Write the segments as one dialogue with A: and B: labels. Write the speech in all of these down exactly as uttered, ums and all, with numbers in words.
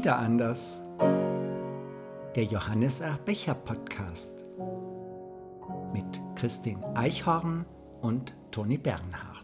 A: Wieder anders. Der Johannes R. Becher Podcast mit Christine Eichhorn und Toni Bernhardt.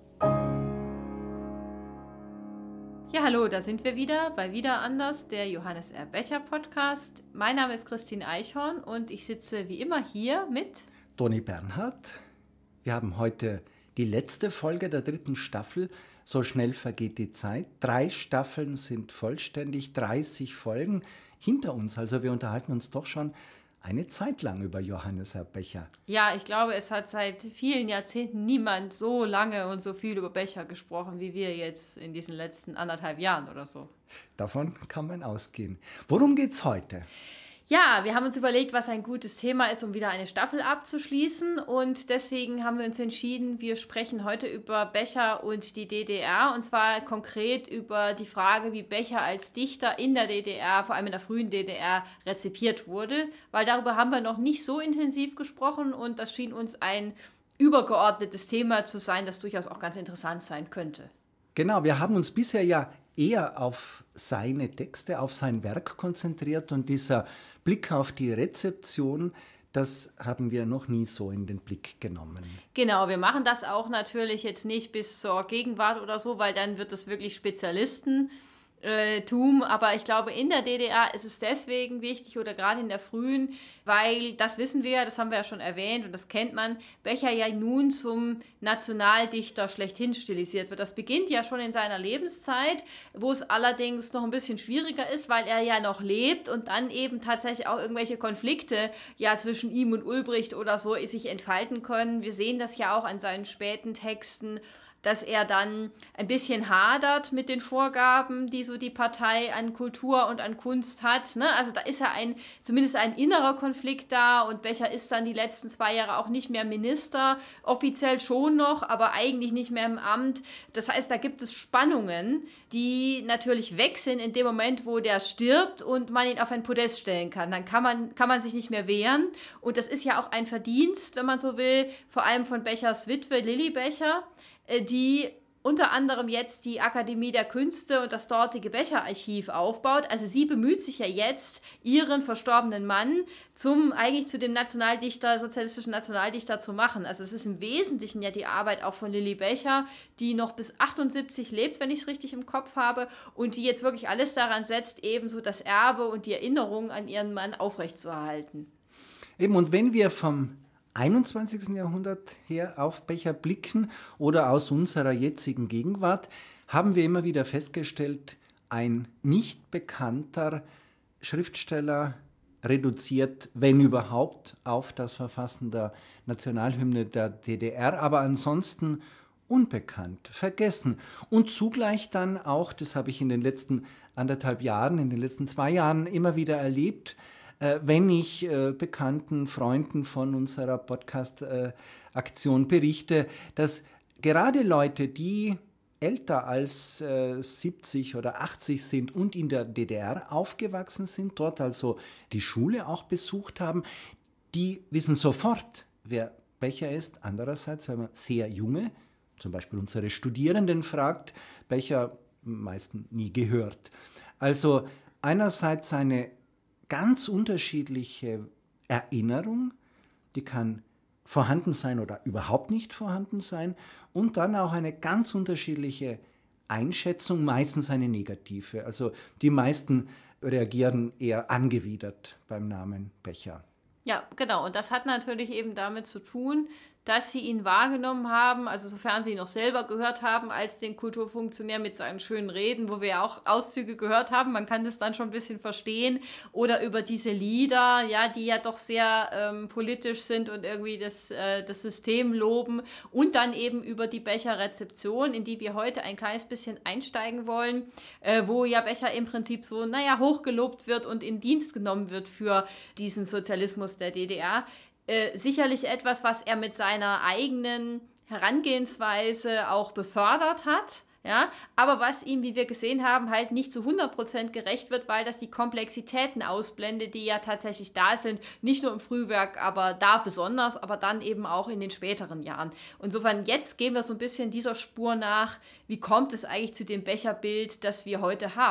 B: Ja, hallo, da sind wir wieder bei Wieder anders, der Johannes R. Becher Podcast. Mein Name ist Christine Eichhorn und ich sitze wie immer hier mit
A: Toni Bernhardt. Wir haben heute die letzte Folge der dritten Staffel. So schnell vergeht die Zeit. Drei Staffeln sind vollständig, dreißig Folgen hinter uns. Also wir unterhalten uns doch schon eine Zeit lang über Johannes R. Becher.
B: Ja, ich glaube, es hat seit vielen Jahrzehnten niemand so lange und so viel über Becher gesprochen, wie wir jetzt in diesen letzten anderthalb Jahren oder so.
A: Davon kann man ausgehen. Worum geht's heute?
B: Ja, wir haben uns überlegt, was ein gutes Thema ist, um wieder eine Staffel abzuschließen. Und deswegen haben wir uns entschieden, wir sprechen heute über Becher und die D D R. Und zwar konkret über die Frage, wie Becher als Dichter in der D D R, vor allem in der frühen D D R, rezipiert wurde. Weil darüber haben wir noch nicht so intensiv gesprochen und das schien uns ein übergeordnetes Thema zu sein, das durchaus auch ganz interessant sein könnte.
A: Genau, wir haben uns bisher ja eher auf seine Texte, auf sein Werk konzentriert und dieser Blick auf die Rezeption, das haben wir noch nie so in den Blick genommen.
B: Genau, wir machen das auch natürlich jetzt nicht bis zur Gegenwart oder so, weil dann wird es wirklich Spezialisten Äh, Tum, aber ich glaube, in der D D R ist es deswegen wichtig oder gerade in der frühen, weil, das wissen wir, das haben wir ja schon erwähnt und das kennt man, Becher ja nun zum Nationaldichter schlechthin stilisiert wird. Das beginnt ja schon in seiner Lebenszeit, wo es allerdings noch ein bisschen schwieriger ist, weil er ja noch lebt und dann eben tatsächlich auch irgendwelche Konflikte ja zwischen ihm und Ulbricht oder so sich entfalten können. Wir sehen das ja auch an seinen späten Texten, dass er dann ein bisschen hadert mit den Vorgaben, die so die Partei an Kultur und an Kunst hat. Ne? Also da ist ja ein, zumindest ein innerer Konflikt da und Becher ist dann die letzten zwei Jahre auch nicht mehr Minister, offiziell schon noch, aber eigentlich nicht mehr im Amt. Das heißt, da gibt es Spannungen, die natürlich weg sind in dem Moment, wo der stirbt und man ihn auf ein Podest stellen kann. Dann kann man, kann man sich nicht mehr wehren und das ist ja auch ein Verdienst, wenn man so will, vor allem von Bechers Witwe Lilli Becher, die unter anderem jetzt die Akademie der Künste und das dortige Becher-Archiv aufbaut. Also sie bemüht sich ja jetzt, ihren verstorbenen Mann zum eigentlich zu dem Nationaldichter, sozialistischen Nationaldichter zu machen. Also es ist im Wesentlichen ja die Arbeit auch von Lilli Becher, die noch bis achtundsiebzig lebt, wenn ich es richtig im Kopf habe, und die jetzt wirklich alles daran setzt, ebenso das Erbe und die Erinnerung an ihren Mann aufrechtzuerhalten.
A: Eben, und wenn wir vom einundzwanzigsten Jahrhundert her auf Becher blicken oder aus unserer jetzigen Gegenwart, haben wir immer wieder festgestellt, ein nicht bekannter Schriftsteller reduziert, wenn überhaupt, auf das Verfassen der Nationalhymne der D D R, aber ansonsten unbekannt, vergessen. Und zugleich dann auch, das habe ich in den letzten anderthalb Jahren, in den letzten zwei Jahren immer wieder erlebt, wenn ich äh, bekannten Freunden von unserer Podcast-Aktion äh, berichte, dass gerade Leute, die älter als äh, siebzig oder achtzig sind und in der D D R aufgewachsen sind, dort also die Schule auch besucht haben, die wissen sofort, wer Becher ist. Andererseits, wenn man sehr junge, zum Beispiel unsere Studierenden fragt, Becher meistens nie gehört. Also einerseits seine ganz unterschiedliche Erinnerung, die kann vorhanden sein oder überhaupt nicht vorhanden sein, und dann auch eine ganz unterschiedliche Einschätzung, meistens eine negative. Also die meisten reagieren eher angewidert beim Namen Becher.
B: Ja, genau. Und das hat natürlich eben damit zu tun, dass sie ihn wahrgenommen haben, also sofern sie ihn noch selber gehört haben, als den Kulturfunktionär mit seinen schönen Reden, wo wir ja auch Auszüge gehört haben, man kann das dann schon ein bisschen verstehen, oder über diese Lieder, ja, die ja doch sehr ähm, politisch sind und irgendwie das, äh, das System loben, und dann eben über die Becher-Rezeption, in die wir heute ein kleines bisschen einsteigen wollen, äh, wo ja Becher im Prinzip so, naja, hochgelobt wird und in Dienst genommen wird für diesen Sozialismus der D D R. Äh, sicherlich etwas, was er mit seiner eigenen Herangehensweise auch befördert hat, ja, aber was ihm, wie wir gesehen haben, halt nicht zu hundert Prozent gerecht wird, weil das die Komplexitäten ausblendet, die ja tatsächlich da sind, nicht nur im Frühwerk, aber da besonders, aber dann eben auch in den späteren Jahren. Insofern, jetzt gehen wir so ein bisschen dieser Spur nach, wie kommt es eigentlich zu dem Becherbild, das wir heute haben.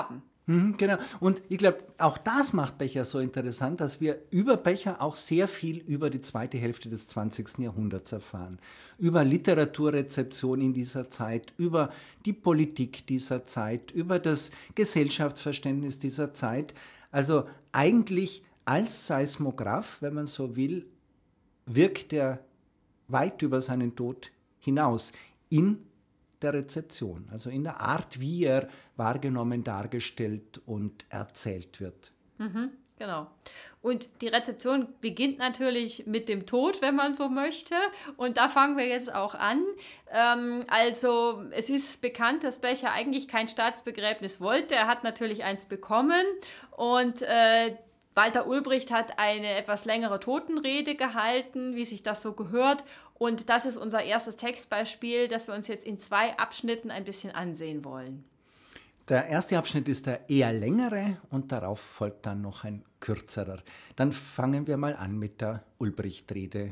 A: Mhm, genau. Und ich glaube, auch das macht Becher so interessant, dass wir über Becher auch sehr viel über die zweite Hälfte des zwanzigsten Jahrhunderts erfahren. Über Literaturrezeption in dieser Zeit, über die Politik dieser Zeit, über das Gesellschaftsverständnis dieser Zeit. Also eigentlich als Seismograph, wenn man so will, wirkt er weit über seinen Tod hinaus in der Rezeption, also in der Art, wie er wahrgenommen, dargestellt und erzählt wird.
B: Mhm, genau. Und die Rezeption beginnt natürlich mit dem Tod, wenn man so möchte. Und da fangen wir jetzt auch an. Ähm, also es ist bekannt, dass Becher eigentlich kein Staatsbegräbnis wollte. Er hat natürlich eins bekommen und äh, Walter Ulbricht hat eine etwas längere Totenrede gehalten, wie sich das so gehört. Und das ist unser erstes Textbeispiel, das wir uns jetzt in zwei Abschnitten ein bisschen ansehen wollen.
A: Der erste Abschnitt ist der eher längere und darauf folgt dann noch ein kürzerer. Dann fangen wir mal an mit der Ulbricht-Rede.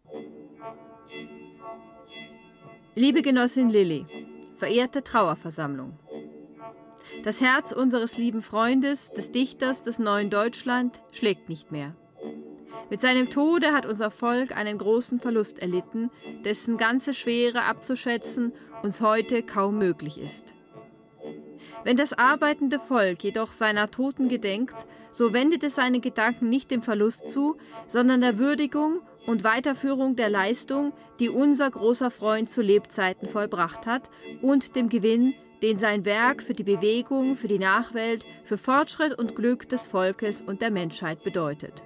C: Liebe Genossin Lilli, verehrte Trauerversammlung. Das Herz unseres lieben Freundes, des Dichters des neuen Deutschland, schlägt nicht mehr. Mit seinem Tode hat unser Volk einen großen Verlust erlitten, dessen ganze Schwere abzuschätzen uns heute kaum möglich ist. Wenn das arbeitende Volk jedoch seiner Toten gedenkt, so wendet es seine Gedanken nicht dem Verlust zu, sondern der Würdigung und Weiterführung der Leistung, die unser großer Freund zu Lebzeiten vollbracht hat, und dem Gewinn, den sein Werk für die Bewegung, für die Nachwelt, für Fortschritt und Glück des Volkes und der Menschheit bedeutet.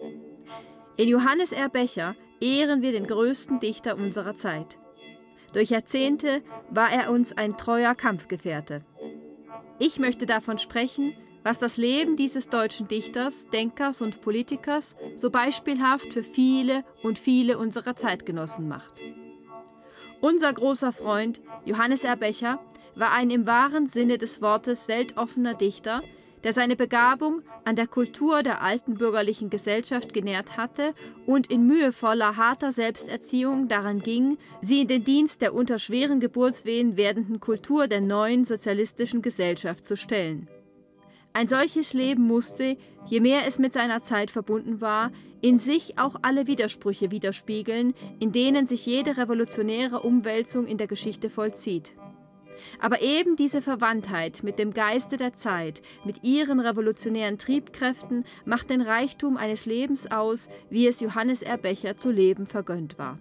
C: In Johannes R. Becher ehren wir den größten Dichter unserer Zeit. Durch Jahrzehnte war er uns ein treuer Kampfgefährte. Ich möchte davon sprechen, was das Leben dieses deutschen Dichters, Denkers und Politikers so beispielhaft für viele und viele unserer Zeitgenossen macht. Unser großer Freund Johannes R. Becher war ein im wahren Sinne des Wortes weltoffener Dichter, der seine Begabung an der Kultur der alten bürgerlichen Gesellschaft genährt hatte und in mühevoller, harter Selbsterziehung daran ging, sie in den Dienst der unter schweren Geburtswehen werdenden Kultur der neuen sozialistischen Gesellschaft zu stellen. Ein solches Leben musste, je mehr es mit seiner Zeit verbunden war, in sich auch alle Widersprüche widerspiegeln, in denen sich jede revolutionäre Umwälzung in der Geschichte vollzieht. Aber eben diese Verwandtheit mit dem Geiste der Zeit, mit ihren revolutionären Triebkräften, macht den Reichtum eines Lebens aus, wie es Johannes R. Becher zu leben vergönnt war.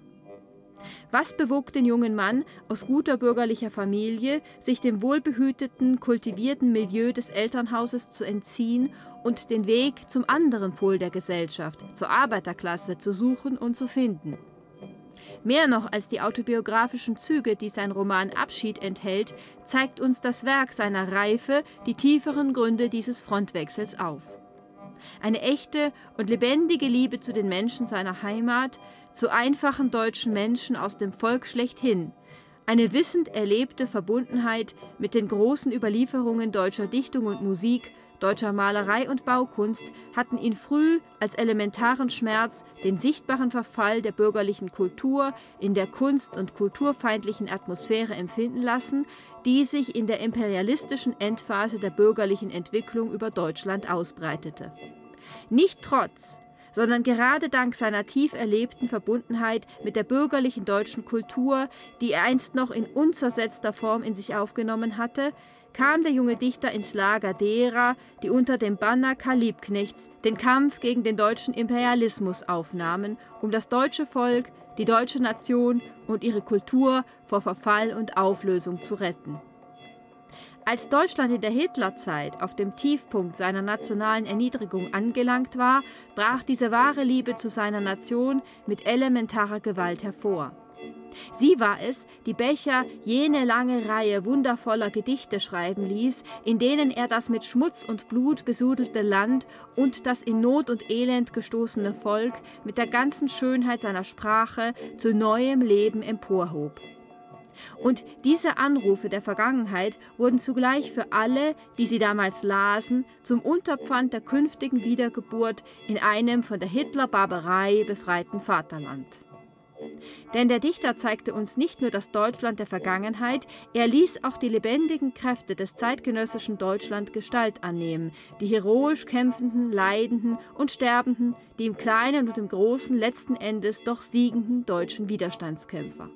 C: Was bewog den jungen Mann aus guter bürgerlicher Familie, sich dem wohlbehüteten, kultivierten Milieu des Elternhauses zu entziehen und den Weg zum anderen Pol der Gesellschaft, zur Arbeiterklasse, zu suchen und zu finden? Mehr noch als die autobiografischen Züge, die sein Roman Abschied enthält, zeigt uns das Werk seiner Reife die tieferen Gründe dieses Frontwechsels auf. Eine echte und lebendige Liebe zu den Menschen seiner Heimat, zu einfachen deutschen Menschen aus dem Volk schlechthin, eine wissend erlebte Verbundenheit mit den großen Überlieferungen deutscher Dichtung und Musik, deutscher Malerei und Baukunst hatten ihn früh als elementaren Schmerz den sichtbaren Verfall der bürgerlichen Kultur in der kunst- und kulturfeindlichen Atmosphäre empfinden lassen, die sich in der imperialistischen Endphase der bürgerlichen Entwicklung über Deutschland ausbreitete. Nicht trotz, sondern gerade dank seiner tief erlebten Verbundenheit mit der bürgerlichen deutschen Kultur, die er einst noch in unzersetzter Form in sich aufgenommen hatte, kam der junge Dichter ins Lager derer, die unter dem Banner Karl Liebknechts den Kampf gegen den deutschen Imperialismus aufnahmen, um das deutsche Volk, die deutsche Nation und ihre Kultur vor Verfall und Auflösung zu retten. Als Deutschland in der Hitlerzeit auf dem Tiefpunkt seiner nationalen Erniedrigung angelangt war, brach diese wahre Liebe zu seiner Nation mit elementarer Gewalt hervor. Sie war es, die Becher jene lange Reihe wundervoller Gedichte schreiben ließ, in denen er das mit Schmutz und Blut besudelte Land und das in Not und Elend gestoßene Volk mit der ganzen Schönheit seiner Sprache zu neuem Leben emporhob. Und diese Anrufe der Vergangenheit wurden zugleich für alle, die sie damals lasen, zum Unterpfand der künftigen Wiedergeburt in einem von der Hitlerbarbarei befreiten Vaterland. Denn der Dichter zeigte uns nicht nur das Deutschland der Vergangenheit, er ließ auch die lebendigen Kräfte des zeitgenössischen Deutschland Gestalt annehmen, die heroisch kämpfenden, leidenden und sterbenden, die im Kleinen und im Großen letzten Endes doch siegenden deutschen Widerstandskämpfer.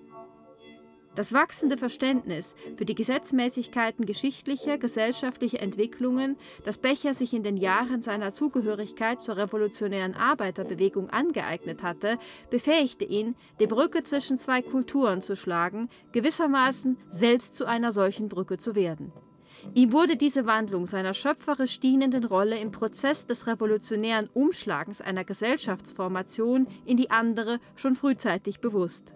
C: Das wachsende Verständnis für die Gesetzmäßigkeiten geschichtlicher, gesellschaftlicher Entwicklungen, das Becher sich in den Jahren seiner Zugehörigkeit zur revolutionären Arbeiterbewegung angeeignet hatte, befähigte ihn, die Brücke zwischen zwei Kulturen zu schlagen, gewissermaßen selbst zu einer solchen Brücke zu werden. Ihm wurde diese Wandlung seiner schöpferisch dienenden Rolle im Prozess des revolutionären Umschlagens einer Gesellschaftsformation in die andere schon frühzeitig bewusst.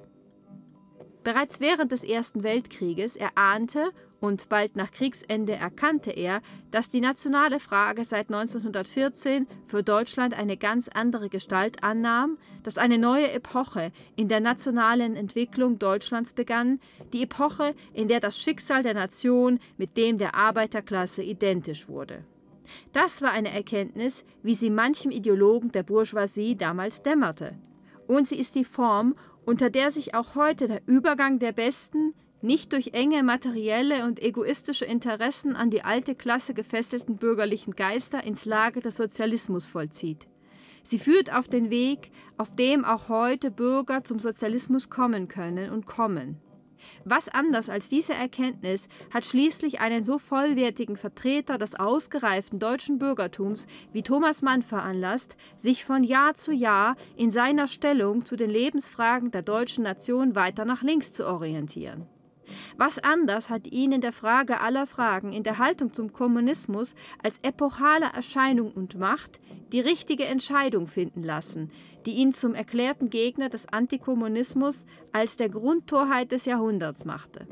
C: Bereits während des Ersten Weltkrieges erahnte und bald nach Kriegsende erkannte er, dass die nationale Frage seit neunzehnhundertvierzehn für Deutschland eine ganz andere Gestalt annahm, dass eine neue Epoche in der nationalen Entwicklung Deutschlands begann, die Epoche, in der das Schicksal der Nation mit dem der Arbeiterklasse identisch wurde. Das war eine Erkenntnis, wie sie manchem Ideologen der Bourgeoisie damals dämmerte. Und sie ist die Form, unter der sich auch heute der Übergang der Besten, nicht durch enge materielle und egoistische Interessen an die alte Klasse gefesselten bürgerlichen Geister ins Lager des Sozialismus vollzieht. Sie führt auf den Weg, auf dem auch heute Bürger zum Sozialismus kommen können und kommen. Was anders als diese Erkenntnis hat schließlich einen so vollwertigen Vertreter des ausgereiften deutschen Bürgertums wie Thomas Mann veranlasst, sich von Jahr zu Jahr in seiner Stellung zu den Lebensfragen der deutschen Nation weiter nach links zu orientieren? Was anders hat ihn in der Frage aller Fragen, in der Haltung zum Kommunismus als epochale Erscheinung und Macht, die richtige Entscheidung finden lassen, die ihn zum erklärten Gegner des Antikommunismus als der Grundtorheit des Jahrhunderts machte?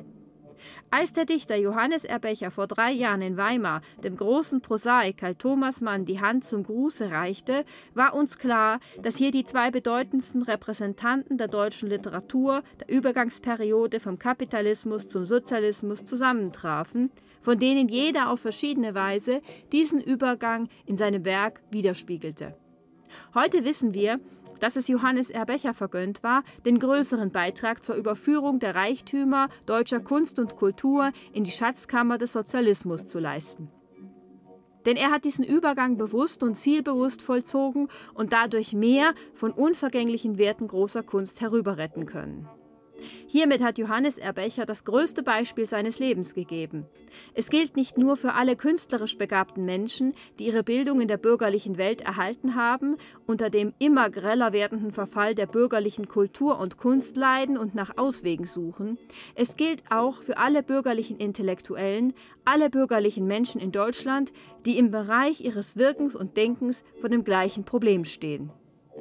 C: Als der Dichter Johannes Erbecher vor drei Jahren in Weimar dem großen Prosaiker Thomas Mann die Hand zum Gruße reichte, war uns klar, dass hier die zwei bedeutendsten Repräsentanten der deutschen Literatur der Übergangsperiode vom Kapitalismus zum Sozialismus zusammentrafen, von denen jeder auf verschiedene Weise diesen Übergang in seinem Werk widerspiegelte. Heute wissen wir, dass es Johannes Erbecher vergönnt war, den größeren Beitrag zur Überführung der Reichtümer deutscher Kunst und Kultur in die Schatzkammer des Sozialismus zu leisten. Denn er hat diesen Übergang bewusst und zielbewusst vollzogen und dadurch mehr von unvergänglichen Werten großer Kunst herüberretten können. Hiermit hat Johannes Erbecher das größte Beispiel seines Lebens gegeben. Es gilt nicht nur für alle künstlerisch begabten Menschen, die ihre Bildung in der bürgerlichen Welt erhalten haben, unter dem immer greller werdenden Verfall der bürgerlichen Kultur und Kunst leiden und nach Auswegen suchen. Es gilt auch für alle bürgerlichen Intellektuellen, alle bürgerlichen Menschen in Deutschland, die im Bereich ihres Wirkens und Denkens vor dem gleichen Problem stehen.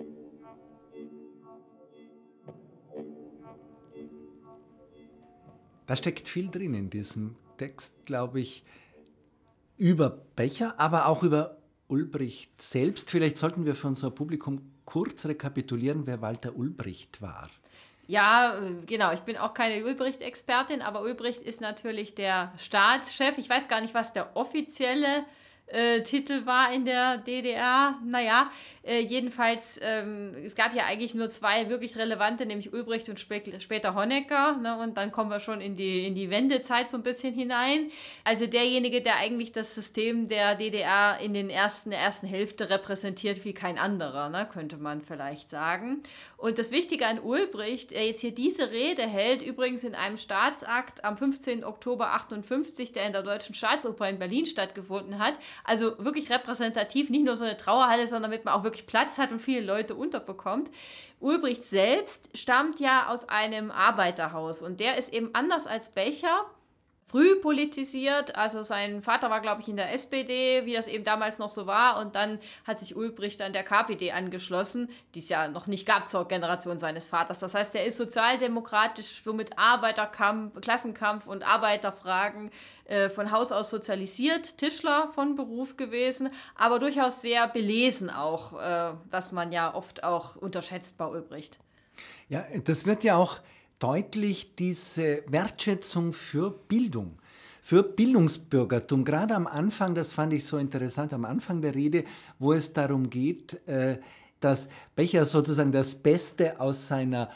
A: Da steckt viel drin in diesem Text, glaube ich, über Becher, aber auch über Ulbricht selbst. Vielleicht sollten wir für unser Publikum kurz rekapitulieren, wer Walter Ulbricht war.
B: Ja, genau. Ich bin auch keine Ulbricht-Expertin, aber Ulbricht ist natürlich der Staatschef. Ich weiß gar nicht, was der offizielle äh, Titel war in der D D R. Naja, äh, jedenfalls, ähm, es gab ja eigentlich nur zwei wirklich relevante, nämlich Ulbricht und spä- später Honecker. Ne? Und dann kommen wir schon in die, in die Wendezeit so ein bisschen hinein. Also derjenige, der eigentlich das System der D D R in den ersten, der ersten Hälfte repräsentiert wie kein anderer, ne? Könnte man vielleicht sagen. Und das Wichtige an Ulbricht, der jetzt hier diese Rede hält, übrigens in einem Staatsakt am fünfzehnten Oktober achtundfünfzig, der in der Deutschen Staatsoper in Berlin stattgefunden hat. Also wirklich repräsentativ, nicht nur so eine Trauerhalle, sondern damit man auch wirklich Platz hat und viele Leute unterbekommt. Ulbricht selbst stammt ja aus einem Arbeiterhaus und der ist eben anders als Becher früh politisiert, also sein Vater war, glaube ich, in der S P D, wie das eben damals noch so war, und dann hat sich Ulbricht an der K P D angeschlossen, die es ja noch nicht gab zur Generation seines Vaters. Das heißt, er ist sozialdemokratisch, so mit Arbeiterkampf, Klassenkampf und Arbeiterfragen äh, von Haus aus sozialisiert, Tischler von Beruf gewesen, aber durchaus sehr belesen auch, äh, was man ja oft auch unterschätzt bei Ulbricht.
A: Ja, das wird ja auch deutlich, diese Wertschätzung für Bildung, für Bildungsbürgertum. Gerade am Anfang, das fand ich so interessant, am Anfang der Rede, wo es darum geht, dass Becher sozusagen das Beste aus seiner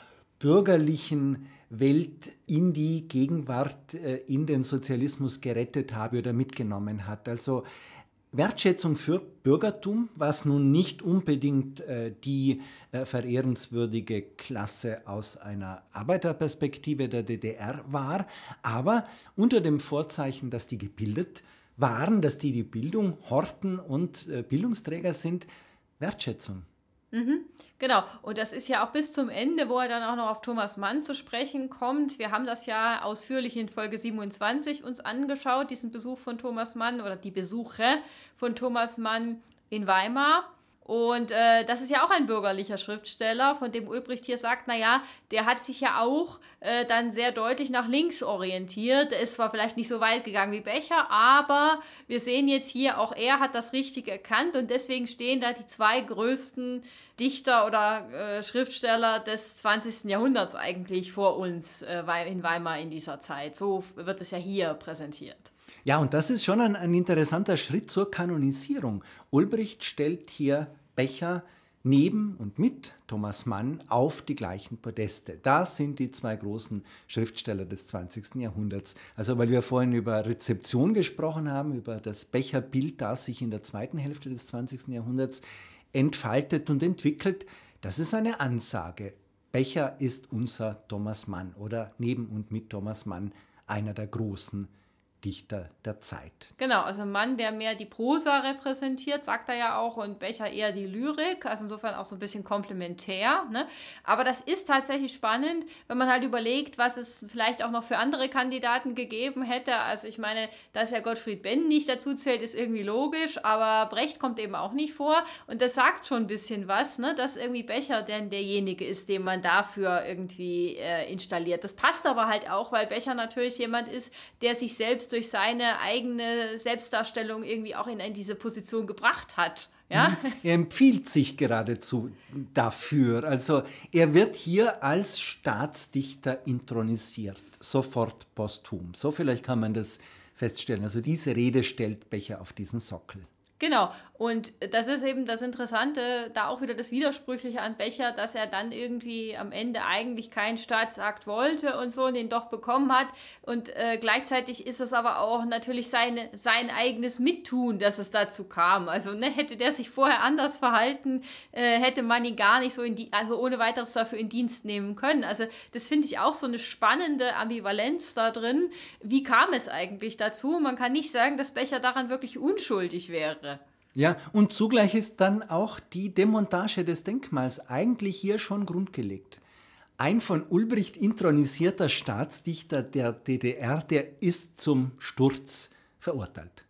A: bürgerlichen Welt in die Gegenwart, äh, in den Sozialismus gerettet habe oder mitgenommen hat. Also Wertschätzung für Bürgertum, was nun nicht unbedingt äh, die äh, verehrenswürdige Klasse aus einer Arbeiterperspektive der D D R war, aber unter dem Vorzeichen, dass die gebildet waren, dass die die Bildung horten und äh, Bildungsträger sind, Wertschätzung.
B: Mhm, genau, und das ist ja auch bis zum Ende, wo er dann auch noch auf Thomas Mann zu sprechen kommt. Wir haben das ja ausführlich in Folge siebenundzwanzig uns angeschaut, diesen Besuch von Thomas Mann oder die Besuche von Thomas Mann in Weimar. Und äh, das ist ja auch ein bürgerlicher Schriftsteller, von dem Ulbricht hier sagt, naja, der hat sich ja auch äh, dann sehr deutlich nach links orientiert. Der ist zwar vielleicht nicht so weit gegangen wie Becher, aber wir sehen jetzt hier, auch er hat das richtig erkannt und deswegen stehen da die zwei größten Dichter oder äh, Schriftsteller des zwanzigsten Jahrhunderts eigentlich vor uns äh, in Weimar in dieser Zeit. So wird es ja hier präsentiert.
A: Ja, und das ist schon ein, ein interessanter Schritt zur Kanonisierung. Ulbricht stellt hier Becher neben und mit Thomas Mann auf die gleichen Podeste. Das sind die zwei großen Schriftsteller des zwanzigsten Jahrhunderts. Also weil wir vorhin über Rezeption gesprochen haben, über das Becherbild, das sich in der zweiten Hälfte des zwanzigsten Jahrhunderts entfaltet und entwickelt, das ist eine Ansage. Becher ist unser Thomas Mann oder neben und mit Thomas Mann einer der großen Dichter der Zeit.
B: Genau, also ein Mann, der mehr die Prosa repräsentiert, sagt er ja auch, und Becher eher die Lyrik, also insofern auch so ein bisschen komplementär. Ne? Aber das ist tatsächlich spannend, wenn man halt überlegt, was es vielleicht auch noch für andere Kandidaten gegeben hätte. Also ich meine, dass ja Gottfried Benn nicht dazu zählt, ist irgendwie logisch, aber Brecht kommt eben auch nicht vor und das sagt schon ein bisschen was, ne? Dass irgendwie Becher denn derjenige ist, den man dafür irgendwie äh, installiert. Das passt aber halt auch, weil Becher natürlich jemand ist, der sich selbst durch seine eigene Selbstdarstellung irgendwie auch in, in diese Position gebracht hat. Ja?
A: Er empfiehlt sich geradezu dafür. Also er wird hier als Staatsdichter intronisiert, sofort posthum. So vielleicht kann man das feststellen. Also diese Rede stellt Becher auf diesen Sockel.
B: Genau, und das ist eben das Interessante, da auch wieder das Widersprüchliche an Becher, dass er dann irgendwie am Ende eigentlich keinen Staatsakt wollte und so und den doch bekommen hat und äh, gleichzeitig ist es aber auch natürlich seine, sein eigenes Mittun, dass es dazu kam. Also ne, hätte der sich vorher anders verhalten, äh, hätte man ihn gar nicht so in die, also ohne weiteres dafür in Dienst nehmen können. Also das finde ich auch so eine spannende Ambivalenz da drin. Wie kam es eigentlich dazu? Man kann nicht sagen, dass Becher daran wirklich unschuldig wäre.
A: Ja, und zugleich ist dann auch die Demontage des Denkmals eigentlich hier schon grundgelegt. Ein von Ulbricht intronisierter Staatsdichter der D D R, der ist zum Sturz verurteilt.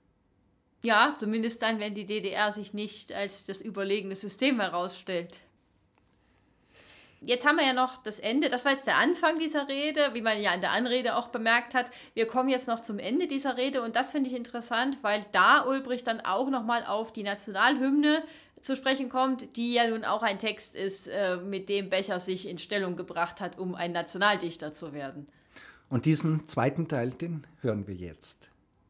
B: Ja, zumindest dann, wenn die D D R sich nicht als das überlegene System herausstellt. Jetzt haben wir ja noch das Ende, das war jetzt der Anfang dieser Rede, wie man ja in der Anrede auch bemerkt hat. Wir kommen jetzt noch zum Ende dieser Rede und das finde ich interessant, weil da Ulbricht dann auch nochmal auf die Nationalhymne zu sprechen kommt, die ja nun auch ein Text ist, mit dem Becher sich in Stellung gebracht hat, um ein Nationaldichter zu werden.
A: Und diesen zweiten Teil, den hören wir jetzt.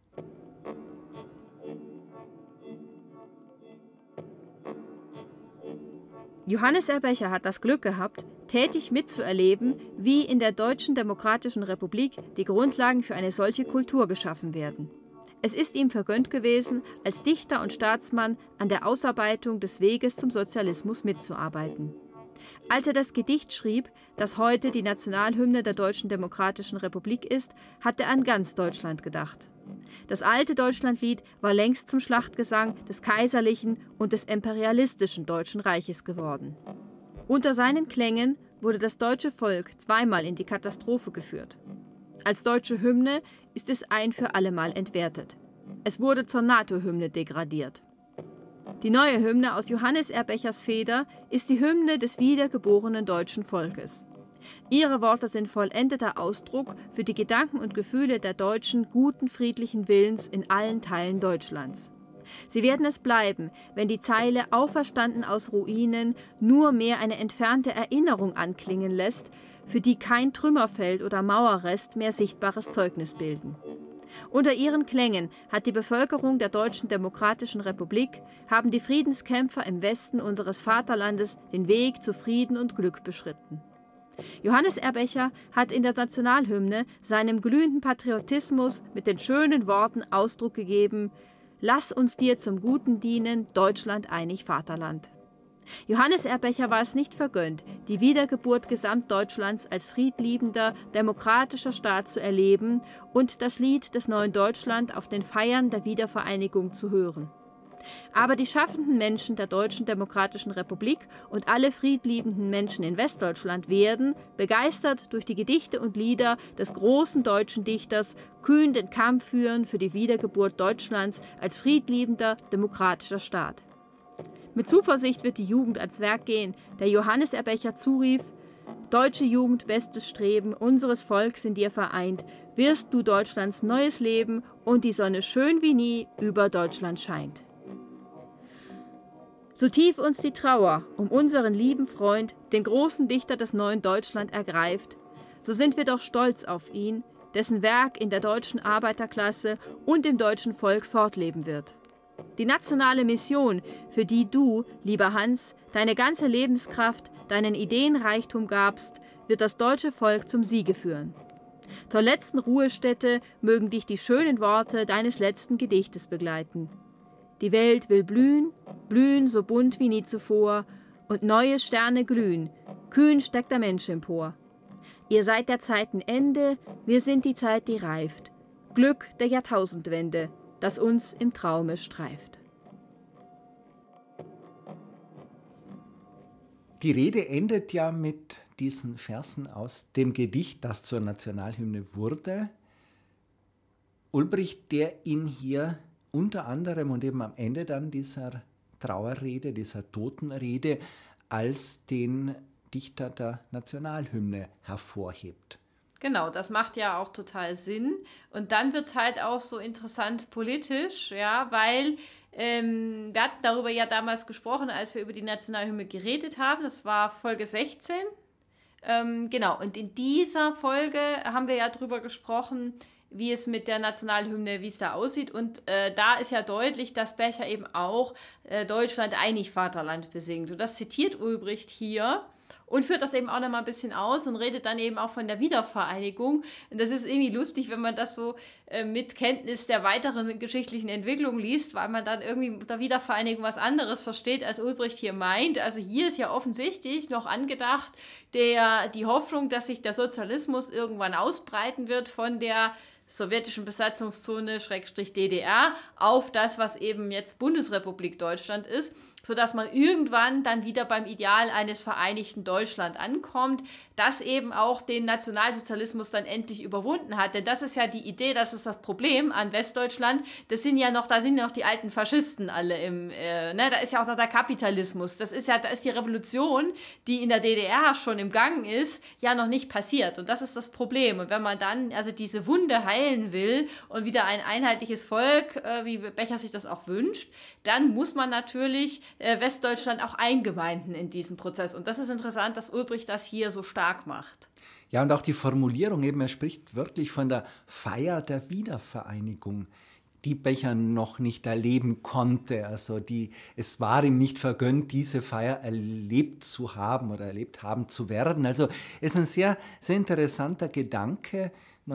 C: Johannes R. Becher hat das Glück gehabt, tätig mitzuerleben, wie in der Deutschen Demokratischen Republik die Grundlagen für eine solche Kultur geschaffen werden. Es ist ihm vergönnt gewesen, als Dichter und Staatsmann an der Ausarbeitung des Weges zum Sozialismus mitzuarbeiten. Als er das Gedicht schrieb, das heute die Nationalhymne der Deutschen Demokratischen Republik ist, hat er an ganz Deutschland gedacht. Das alte Deutschlandlied war längst zum Schlachtgesang des kaiserlichen und des imperialistischen Deutschen Reiches geworden. Unter seinen Klängen wurde das deutsche Volk zweimal in die Katastrophe geführt. Als deutsche Hymne ist es ein für allemal entwertet. Es wurde zur NATO-Hymne degradiert. Die neue Hymne aus Johannes R. Bechers Feder ist die Hymne des wiedergeborenen deutschen Volkes. Ihre Worte sind vollendeter Ausdruck für die Gedanken und Gefühle der Deutschen guten, friedlichen Willens in allen Teilen Deutschlands. Sie werden es bleiben, wenn die Zeile »Auferstanden aus Ruinen« nur mehr eine entfernte Erinnerung anklingen lässt, für die kein Trümmerfeld oder Mauerrest mehr sichtbares Zeugnis bilden. Unter ihren Klängen hat die Bevölkerung der Deutschen Demokratischen Republik, haben die Friedenskämpfer im Westen unseres Vaterlandes den Weg zu Frieden und Glück beschritten. Johannes R. Becher hat in der Nationalhymne seinem glühenden Patriotismus mit den schönen Worten Ausdruck gegeben: Lass uns dir zum Guten dienen, Deutschland einig Vaterland. Johannes R. Becher war es nicht vergönnt, die Wiedergeburt Gesamtdeutschlands als friedliebender, demokratischer Staat zu erleben und das Lied des neuen Deutschland auf den Feiern der Wiedervereinigung zu hören. Aber die schaffenden Menschen der Deutschen Demokratischen Republik und alle friedliebenden Menschen in Westdeutschland werden, begeistert durch die Gedichte und Lieder des großen deutschen Dichters, kühn den Kampf führen für die Wiedergeburt Deutschlands als friedliebender, demokratischer Staat. Mit Zuversicht wird die Jugend ans Werk gehen, der Johannes R. Becher zurief: Deutsche Jugend, bestes Streben unseres Volks in dir vereint, wirst du Deutschlands neues Leben und die Sonne schön wie nie über Deutschland scheint. So tief uns die Trauer um unseren lieben Freund, den großen Dichter des neuen Deutschland, ergreift, so sind wir doch stolz auf ihn, dessen Werk in der deutschen Arbeiterklasse und im deutschen Volk fortleben wird. Die nationale Mission, für die du, lieber Hans, deine ganze Lebenskraft, deinen Ideenreichtum gabst, wird das deutsche Volk zum Siege führen. Zur letzten Ruhestätte mögen dich die schönen Worte deines letzten Gedichtes begleiten. Die Welt will blühen, blühen so bunt wie nie zuvor, und neue Sterne glühen, kühn steckt der Mensch empor. Ihr seid der Zeiten Ende, wir sind die Zeit, die reift, Glück der Jahrtausendwende, das uns im Traume streift.
A: Die Rede endet ja mit diesen Versen aus dem Gedicht, das zur Nationalhymne wurde. Ulbricht, der ihn hier unter anderem und eben am Ende dann dieser Trauerrede, dieser Totenrede als den Dichter der Nationalhymne hervorhebt.
B: Genau, das macht ja auch total Sinn. Und dann wird es halt auch so interessant politisch, ja, weil ähm, wir hatten darüber ja damals gesprochen, als wir über die Nationalhymne geredet haben. Das war Folge sechzehn. Ähm, genau, und in dieser Folge haben wir ja darüber gesprochen, wie es mit der Nationalhymne, wie es da aussieht. Und äh, da ist ja deutlich, dass Becher eben auch äh, Deutschland einig Vaterland besingt. Und das zitiert Ulbricht hier und führt das eben auch nochmal ein bisschen aus und redet dann eben auch von der Wiedervereinigung. Und das ist irgendwie lustig, wenn man das so äh, mit Kenntnis der weiteren geschichtlichen Entwicklung liest, weil man dann irgendwie unter Wiedervereinigung was anderes versteht, als Ulbricht hier meint. Also hier ist ja offensichtlich noch angedacht der, die Hoffnung, dass sich der Sozialismus irgendwann ausbreiten wird von der sowjetischen Besatzungszone, Schrägstrich D D R, auf das, was eben jetzt Bundesrepublik Deutschland ist, sodass man irgendwann dann wieder beim Ideal eines vereinigten Deutschland ankommt, das eben auch den Nationalsozialismus dann endlich überwunden hat. Denn das ist ja die Idee, das ist das Problem an Westdeutschland, das sind ja noch, da sind ja noch die alten Faschisten alle im, äh, ne, da ist ja auch noch der Kapitalismus, das ist ja, da ist die Revolution, die in der D D R schon im Gang ist, ja noch nicht passiert. Und das ist das Problem. Und wenn man dann also diese Wunde heilen will und wieder ein einheitliches Volk, äh, wie Becher sich das auch wünscht, dann muss man natürlich äh, Westdeutschland auch eingemeinden in diesen Prozess. Und das ist interessant, dass Ulbricht das hier so stark macht.
A: Ja, und auch die Formulierung eben, er spricht wörtlich von der Feier der Wiedervereinigung, die Becher noch nicht erleben konnte. Also die, es war ihm nicht vergönnt, diese Feier erlebt zu haben oder erlebt haben zu werden. Also es ist ein sehr, sehr interessanter Gedanke,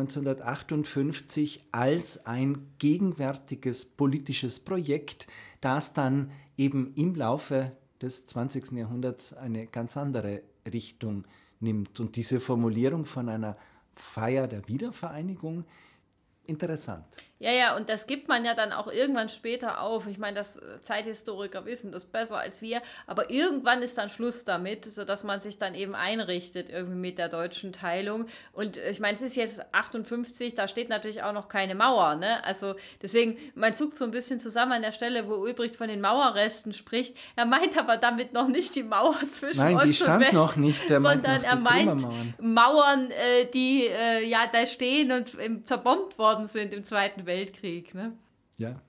A: neunzehnhundertachtundfünfzig als ein gegenwärtiges politisches Projekt, das dann eben im Laufe des zwanzigsten Jahrhunderts eine ganz andere Richtung nimmt. Und diese Formulierung von einer Feier der Wiedervereinigung, interessant.
B: Ja, ja, und das gibt man ja dann auch irgendwann später auf. Ich meine, das Zeithistoriker wissen das besser als wir, aber irgendwann ist dann Schluss damit, sodass man sich dann eben einrichtet irgendwie mit der deutschen Teilung. Und ich meine, es ist jetzt achtundfünfzig, da steht natürlich auch noch keine Mauer, ne? Also deswegen, man zuckt so ein bisschen zusammen an der Stelle, wo Ulbricht von den Mauerresten spricht. Er meint aber damit noch nicht die Mauer zwischen
A: Nein,
B: Ost
A: die
B: und
A: stand
B: West,
A: noch nicht, der
B: sondern
A: meint noch
B: er
A: die
B: meint
A: Trümmermauern.
B: Mauern, äh, die äh, ja da stehen und ähm, zerbombt worden sind im Zweiten Weltkrieg, ne?
A: Ja.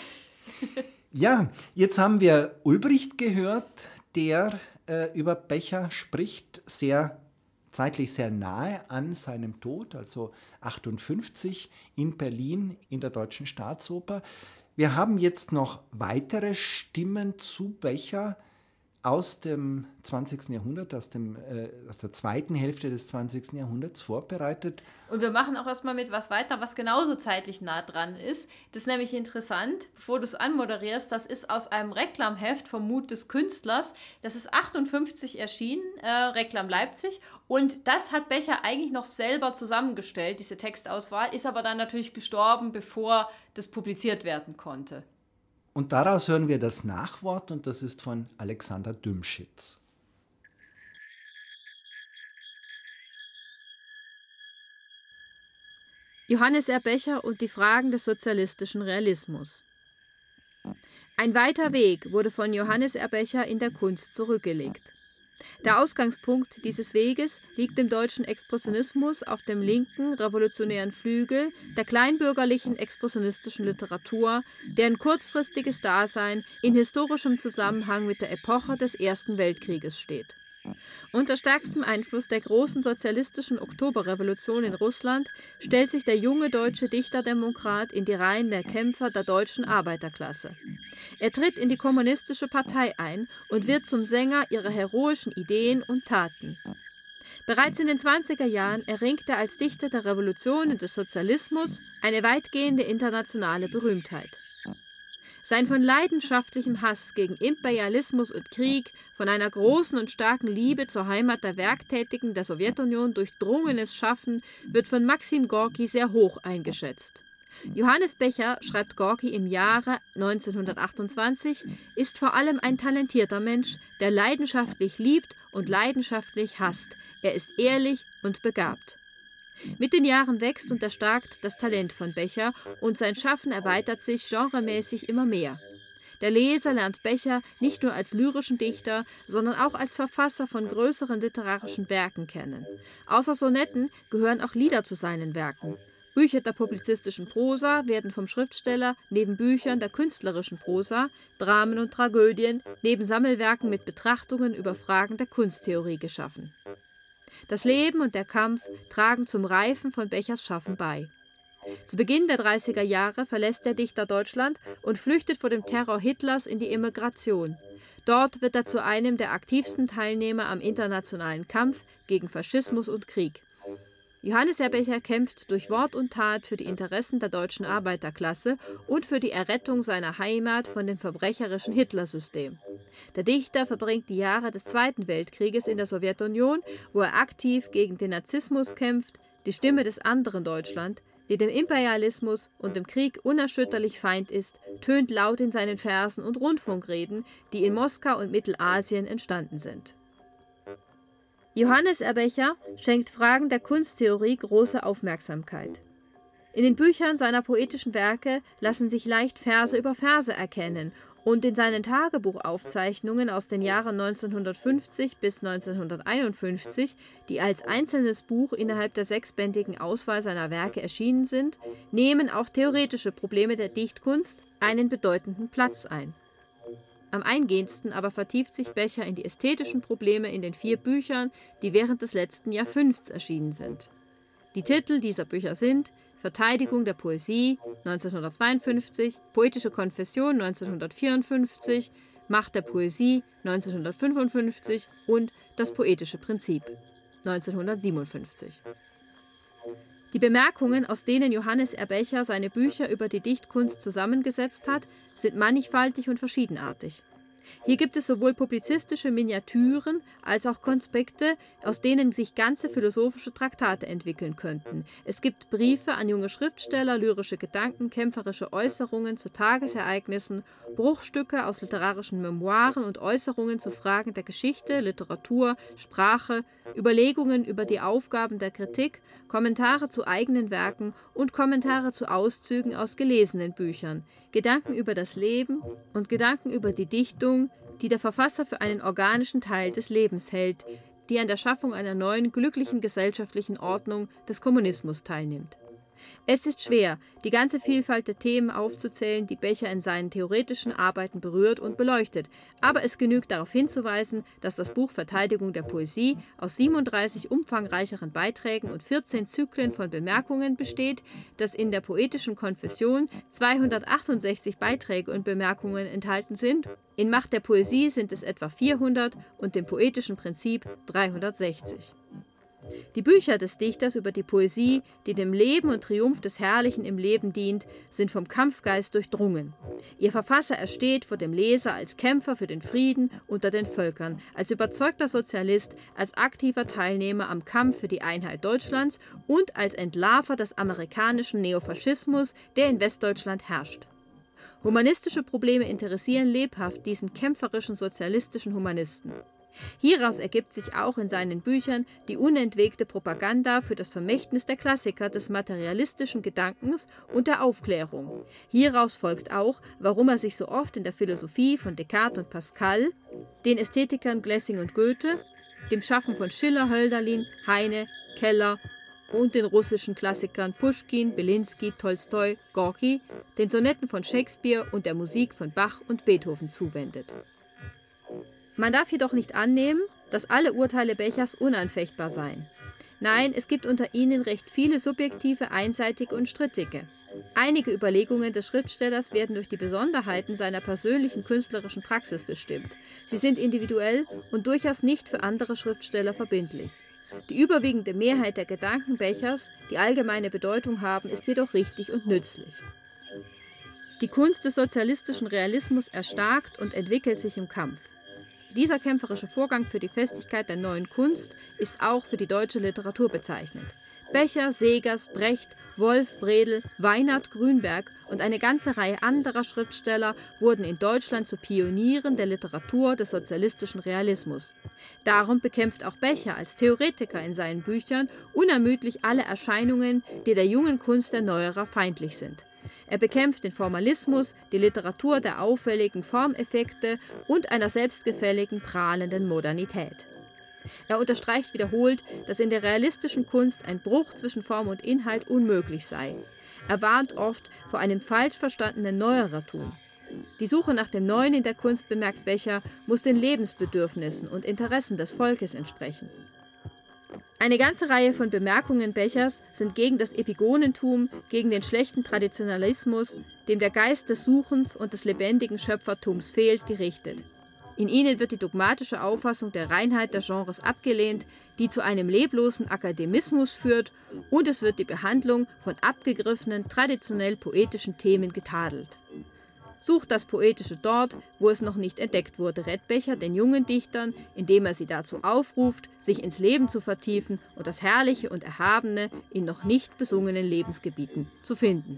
A: Ja, jetzt haben wir Ulbricht gehört, der äh, über Becher spricht, sehr zeitlich sehr nahe an seinem Tod, also achtundfünfzig in Berlin in der Deutschen Staatsoper. Wir haben jetzt noch weitere Stimmen zu Becher aus dem zwanzigsten Jahrhundert, aus, dem, äh, aus der zweiten Hälfte des zwanzigsten Jahrhunderts vorbereitet.
B: Und wir machen auch erstmal mit was weiter, was genauso zeitlich nah dran ist. Das ist nämlich interessant, bevor du es anmoderierst, das ist aus einem Reklamheft vom Mut des Künstlers. Das ist achtundfünfzig erschienen, äh, Reklam Leipzig. Und das hat Becher eigentlich noch selber zusammengestellt, diese Textauswahl, ist aber dann natürlich gestorben, bevor das publiziert werden konnte.
A: Und daraus hören wir das Nachwort, und das ist von Alexander Dümschitz.
C: Johannes R. Becher und die Fragen des sozialistischen Realismus. Ein weiter Weg wurde von Johannes R. Becher in der Kunst zurückgelegt. Der Ausgangspunkt dieses Weges liegt im deutschen Expressionismus auf dem linken, revolutionären Flügel der kleinbürgerlichen expressionistischen Literatur, deren kurzfristiges Dasein in historischem Zusammenhang mit der Epoche des Ersten Weltkrieges steht. Unter stärkstem Einfluss der großen sozialistischen Oktoberrevolution in Russland stellt sich der junge deutsche Dichterdemokrat in die Reihen der Kämpfer der deutschen Arbeiterklasse. Er tritt in die kommunistische Partei ein und wird zum Sänger ihrer heroischen Ideen und Taten. Bereits in den zwanziger Jahren erringt er als Dichter der Revolution und des Sozialismus eine weitgehende internationale Berühmtheit. Sein von leidenschaftlichem Hass gegen Imperialismus und Krieg, von einer großen und starken Liebe zur Heimat der Werktätigen der Sowjetunion durchdrungenes Schaffen wird von Maxim Gorki sehr hoch eingeschätzt. Johannes Becher, schreibt Gorki im Jahre neunzehnhundertachtundzwanzig, ist vor allem ein talentierter Mensch, der leidenschaftlich liebt und leidenschaftlich hasst. Er ist ehrlich und begabt. Mit den Jahren wächst und erstarkt das Talent von Becher und sein Schaffen erweitert sich genremäßig immer mehr. Der Leser lernt Becher nicht nur als lyrischen Dichter, sondern auch als Verfasser von größeren literarischen Werken kennen. Außer Sonetten gehören auch Lieder zu seinen Werken. Bücher der publizistischen Prosa werden vom Schriftsteller neben Büchern der künstlerischen Prosa, Dramen und Tragödien, neben Sammelwerken mit Betrachtungen über Fragen der Kunsttheorie geschaffen. Das Leben und der Kampf tragen zum Reifen von Bechers Schaffen bei. Zu Beginn der dreißiger Jahre verlässt der Dichter Deutschland und flüchtet vor dem Terror Hitlers in die Emigration. Dort wird er zu einem der aktivsten Teilnehmer am internationalen Kampf gegen Faschismus und Krieg. Johannes R. Becher kämpft durch Wort und Tat für die Interessen der deutschen Arbeiterklasse und für die Errettung seiner Heimat von dem verbrecherischen Hitlersystem. Der Dichter verbringt die Jahre des Zweiten Weltkrieges in der Sowjetunion, wo er aktiv gegen den Narzissmus kämpft, die Stimme des anderen Deutschland, die dem Imperialismus und dem Krieg unerschütterlich Feind ist, tönt laut in seinen Versen und Rundfunkreden, die in Moskau und Mittelasien entstanden sind. Johannes R. Becher schenkt Fragen der Kunsttheorie große Aufmerksamkeit. In den Büchern seiner poetischen Werke lassen sich leicht Verse über Verse erkennen und in seinen Tagebuchaufzeichnungen aus den Jahren neunzehnhundertfünfzig bis neunzehnhunderteinundfünfzig, die als einzelnes Buch innerhalb der sechsbändigen Auswahl seiner Werke erschienen sind, nehmen auch theoretische Probleme der Dichtkunst einen bedeutenden Platz ein. Am eingehendsten aber vertieft sich Becher in die ästhetischen Probleme in den vier Büchern, die während des letzten Jahrfünfts erschienen sind. Die Titel dieser Bücher sind Verteidigung der Poesie neunzehnhundertzweiundfünfzig, Poetische Konfession neunzehnhundertvierundfünfzig, Macht der Poesie neunzehnhundertfünfundfünfzig und Das poetische Prinzip neunzehnhundertsiebenundfünfzig. Die Bemerkungen, aus denen Johannes R. Becher seine Bücher über die Dichtkunst zusammengesetzt hat, sind mannigfaltig und verschiedenartig. Hier gibt es sowohl publizistische Miniaturen als auch Konspekte, aus denen sich ganze philosophische Traktate entwickeln könnten. Es gibt Briefe an junge Schriftsteller, lyrische Gedanken, kämpferische Äußerungen zu Tagesereignissen, Bruchstücke aus literarischen Memoiren und Äußerungen zu Fragen der Geschichte, Literatur, Sprache, Überlegungen über die Aufgaben der Kritik, Kommentare zu eigenen Werken und Kommentare zu Auszügen aus gelesenen Büchern, Gedanken über das Leben und Gedanken über die Dichtung, die der Verfasser für einen organischen Teil des Lebens hält, die an der Schaffung einer neuen, glücklichen gesellschaftlichen Ordnung des Kommunismus teilnimmt. Es ist schwer, die ganze Vielfalt der Themen aufzuzählen, die Becher in seinen theoretischen Arbeiten berührt und beleuchtet, aber es genügt darauf hinzuweisen, dass das Buch Verteidigung der Poesie aus siebenunddreißig umfangreicheren Beiträgen und vierzehn Zyklen von Bemerkungen besteht, dass in der Poetischen Konfession zweihundertachtundsechzig Beiträge und Bemerkungen enthalten sind, in Macht der Poesie sind es etwa vierhundert und dem Poetischen Prinzip dreihundertsechzig. Die Bücher des Dichters über die Poesie, die dem Leben und Triumph des Herrlichen im Leben dient, sind vom Kampfgeist durchdrungen. Ihr Verfasser ersteht vor dem Leser als Kämpfer für den Frieden unter den Völkern, als überzeugter Sozialist, als aktiver Teilnehmer am Kampf für die Einheit Deutschlands und als Entlarver des amerikanischen Neofaschismus, der in Westdeutschland herrscht. Humanistische Probleme interessieren lebhaft diesen kämpferischen sozialistischen Humanisten. Hieraus ergibt sich auch in seinen Büchern die unentwegte Propaganda für das Vermächtnis der Klassiker des materialistischen Gedankens und der Aufklärung. Hieraus folgt auch, warum er sich so oft in der Philosophie von Descartes und Pascal, den Ästhetikern Lessing und Goethe, dem Schaffen von Schiller, Hölderlin, Heine, Keller und den russischen Klassikern Puschkin, Belinsky, Tolstoi, Gorki, den Sonetten von Shakespeare und der Musik von Bach und Beethoven zuwendet. Man darf jedoch nicht annehmen, dass alle Urteile Bechers unanfechtbar seien. Nein, es gibt unter ihnen recht viele subjektive, einseitige und strittige. Einige Überlegungen des Schriftstellers werden durch die Besonderheiten seiner persönlichen künstlerischen Praxis bestimmt. Sie sind individuell und durchaus nicht für andere Schriftsteller verbindlich. Die überwiegende Mehrheit der Gedanken Bechers, die allgemeine Bedeutung haben, ist jedoch richtig und nützlich. Die Kunst des sozialistischen Realismus erstarkt und entwickelt sich im Kampf. Dieser kämpferische Vorgang für die Festigkeit der neuen Kunst ist auch für die deutsche Literatur bezeichnend. Becher, Segers, Brecht, Wolf, Bredel, Weinert, Grünberg und eine ganze Reihe anderer Schriftsteller wurden in Deutschland zu Pionieren der Literatur des sozialistischen Realismus. Darum bekämpft auch Becher als Theoretiker in seinen Büchern unermüdlich alle Erscheinungen, die der jungen Kunst der Neuerer feindlich sind. Er bekämpft den Formalismus, die Literatur der auffälligen Formeffekte und einer selbstgefälligen, prahlenden Modernität. Er unterstreicht wiederholt, dass in der realistischen Kunst ein Bruch zwischen Form und Inhalt unmöglich sei. Er warnt oft vor einem falsch verstandenen Neuerertum. Die Suche nach dem Neuen in der Kunst, bemerkt Becher, muss den Lebensbedürfnissen und Interessen des Volkes entsprechen. Eine ganze Reihe von Bemerkungen Bechers sind gegen das Epigonentum, gegen den schlechten Traditionalismus, dem der Geist des Suchens und des lebendigen Schöpfertums fehlt, gerichtet. In ihnen wird die dogmatische Auffassung der Reinheit der Genres abgelehnt, die zu einem leblosen Akademismus führt, und es wird die Behandlung von abgegriffenen, traditionell poetischen Themen getadelt. Sucht das Poetische dort, wo es noch nicht entdeckt wurde, rät Becher den jungen Dichtern, indem er sie dazu aufruft, sich ins Leben zu vertiefen und das Herrliche und Erhabene in noch nicht besungenen Lebensgebieten zu finden.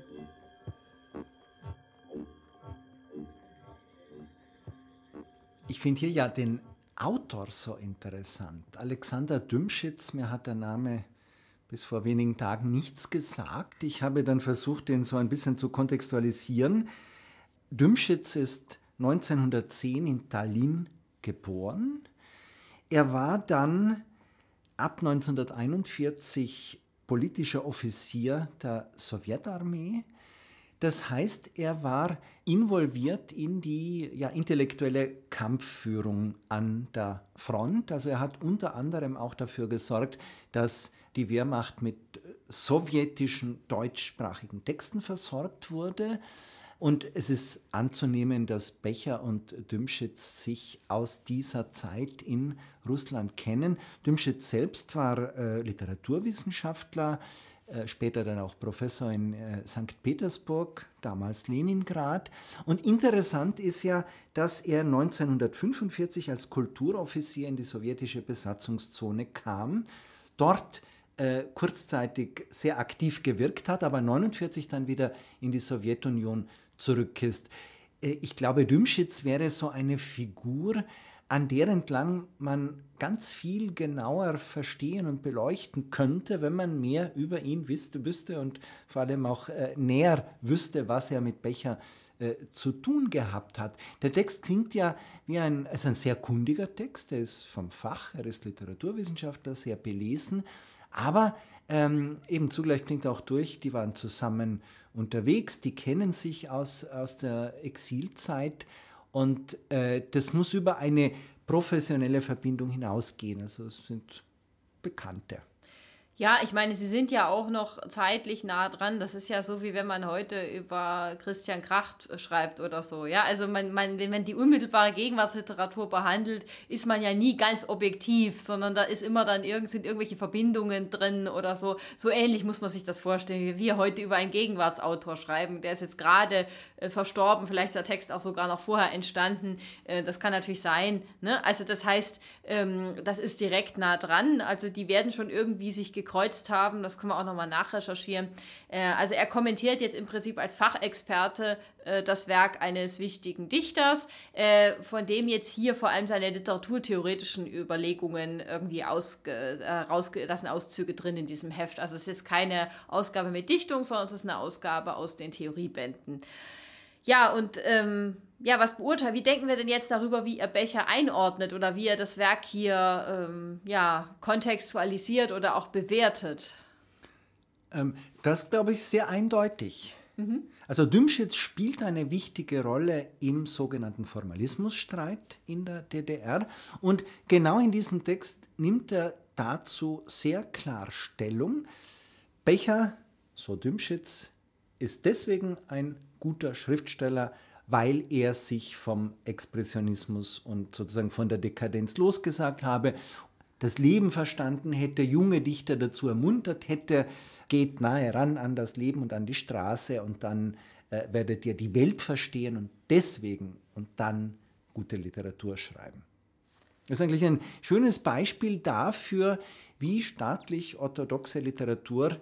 A: Ich finde hier ja den Autor so interessant. Alexander Dümschitz, mir hat der Name bis vor wenigen Tagen nichts gesagt. Ich habe dann versucht, den so ein bisschen zu kontextualisieren. Dümschitz ist neunzehnhundertzehn in Tallinn geboren. Er war dann ab neunzehnhunderteinundvierzig politischer Offizier der Sowjetarmee. Das heißt, er war involviert in die ja, intellektuelle Kampfführung an der Front. Also er hat unter anderem auch dafür gesorgt, dass die Wehrmacht mit sowjetischen deutschsprachigen Texten versorgt wurde. Und es ist anzunehmen, dass Becher und Dümschitz sich aus dieser Zeit in Russland kennen. Dümschitz selbst war äh, Literaturwissenschaftler, äh, später dann auch Professor in äh, Sankt Petersburg, damals Leningrad. Und interessant ist ja, dass er neunzehnhundertfünfundvierzig als Kulturoffizier in die sowjetische Besatzungszone kam, dort äh, kurzzeitig sehr aktiv gewirkt hat, aber neunundvierzig dann wieder in die Sowjetunion zurück ist. Ich glaube, Dümschitz wäre so eine Figur, an der entlang man ganz viel genauer verstehen und beleuchten könnte, wenn man mehr über ihn wüsste, wüsste und vor allem auch äh, näher wüsste, was er mit Becher äh, zu tun gehabt hat. Der Text klingt ja wie ein, also ein sehr kundiger Text, er ist vom Fach, er ist Literaturwissenschaftler, sehr belesen, Aber ähm, eben zugleich klingt auch durch, die waren zusammen unterwegs, die kennen sich aus, aus der Exilzeit und äh, das muss über eine professionelle Verbindung hinausgehen. Also es sind Bekannte.
B: Ja, ich meine, sie sind ja auch noch zeitlich nah dran. Das ist ja so, wie wenn man heute über Christian Kracht schreibt oder so. Ja, also man, man, wenn man die unmittelbare Gegenwartsliteratur behandelt, ist man ja nie ganz objektiv, sondern da ist immer dann irgend, sind irgendwelche Verbindungen drin oder so. So ähnlich muss man sich das vorstellen, wie wir heute über einen Gegenwartsautor schreiben. Der ist jetzt gerade äh, verstorben, vielleicht ist der Text auch sogar noch vorher entstanden. Äh, das kann natürlich sein. Ne? Also das heißt, ähm, das ist direkt nah dran. Also die werden schon irgendwie sich gekreuzt haben, das können wir auch nochmal nachrecherchieren. Äh, also er kommentiert jetzt im Prinzip als Fachexperte äh, das Werk eines wichtigen Dichters, äh, von dem jetzt hier vor allem seine literaturtheoretischen Überlegungen irgendwie ausge, äh, rausge, das sind Auszüge drin in diesem Heft. Also es ist jetzt keine Ausgabe mit Dichtung, sondern es ist eine Ausgabe aus den Theoriebänden. Ja, und ähm, ja, was beurteilt, wie denken wir denn jetzt darüber, wie er Becher einordnet oder wie er das Werk hier ähm, ja, kontextualisiert oder auch bewertet?
A: Ähm, das glaube ich sehr eindeutig. Mhm. Also Dümschitz spielt eine wichtige Rolle im sogenannten Formalismusstreit in der D D R und genau in diesem Text nimmt er dazu sehr klar Stellung. Becher, so Dümschitz, ist deswegen ein guter Schriftsteller, weil er sich vom Expressionismus und sozusagen von der Dekadenz losgesagt habe, das Leben verstanden hätte, junge Dichter dazu ermuntert hätte, geht nahe ran an das Leben und an die Straße und dann äh, werdet ihr die Welt verstehen und deswegen und dann gute Literatur schreiben. Das ist eigentlich ein schönes Beispiel dafür, wie staatlich orthodoxe Literatur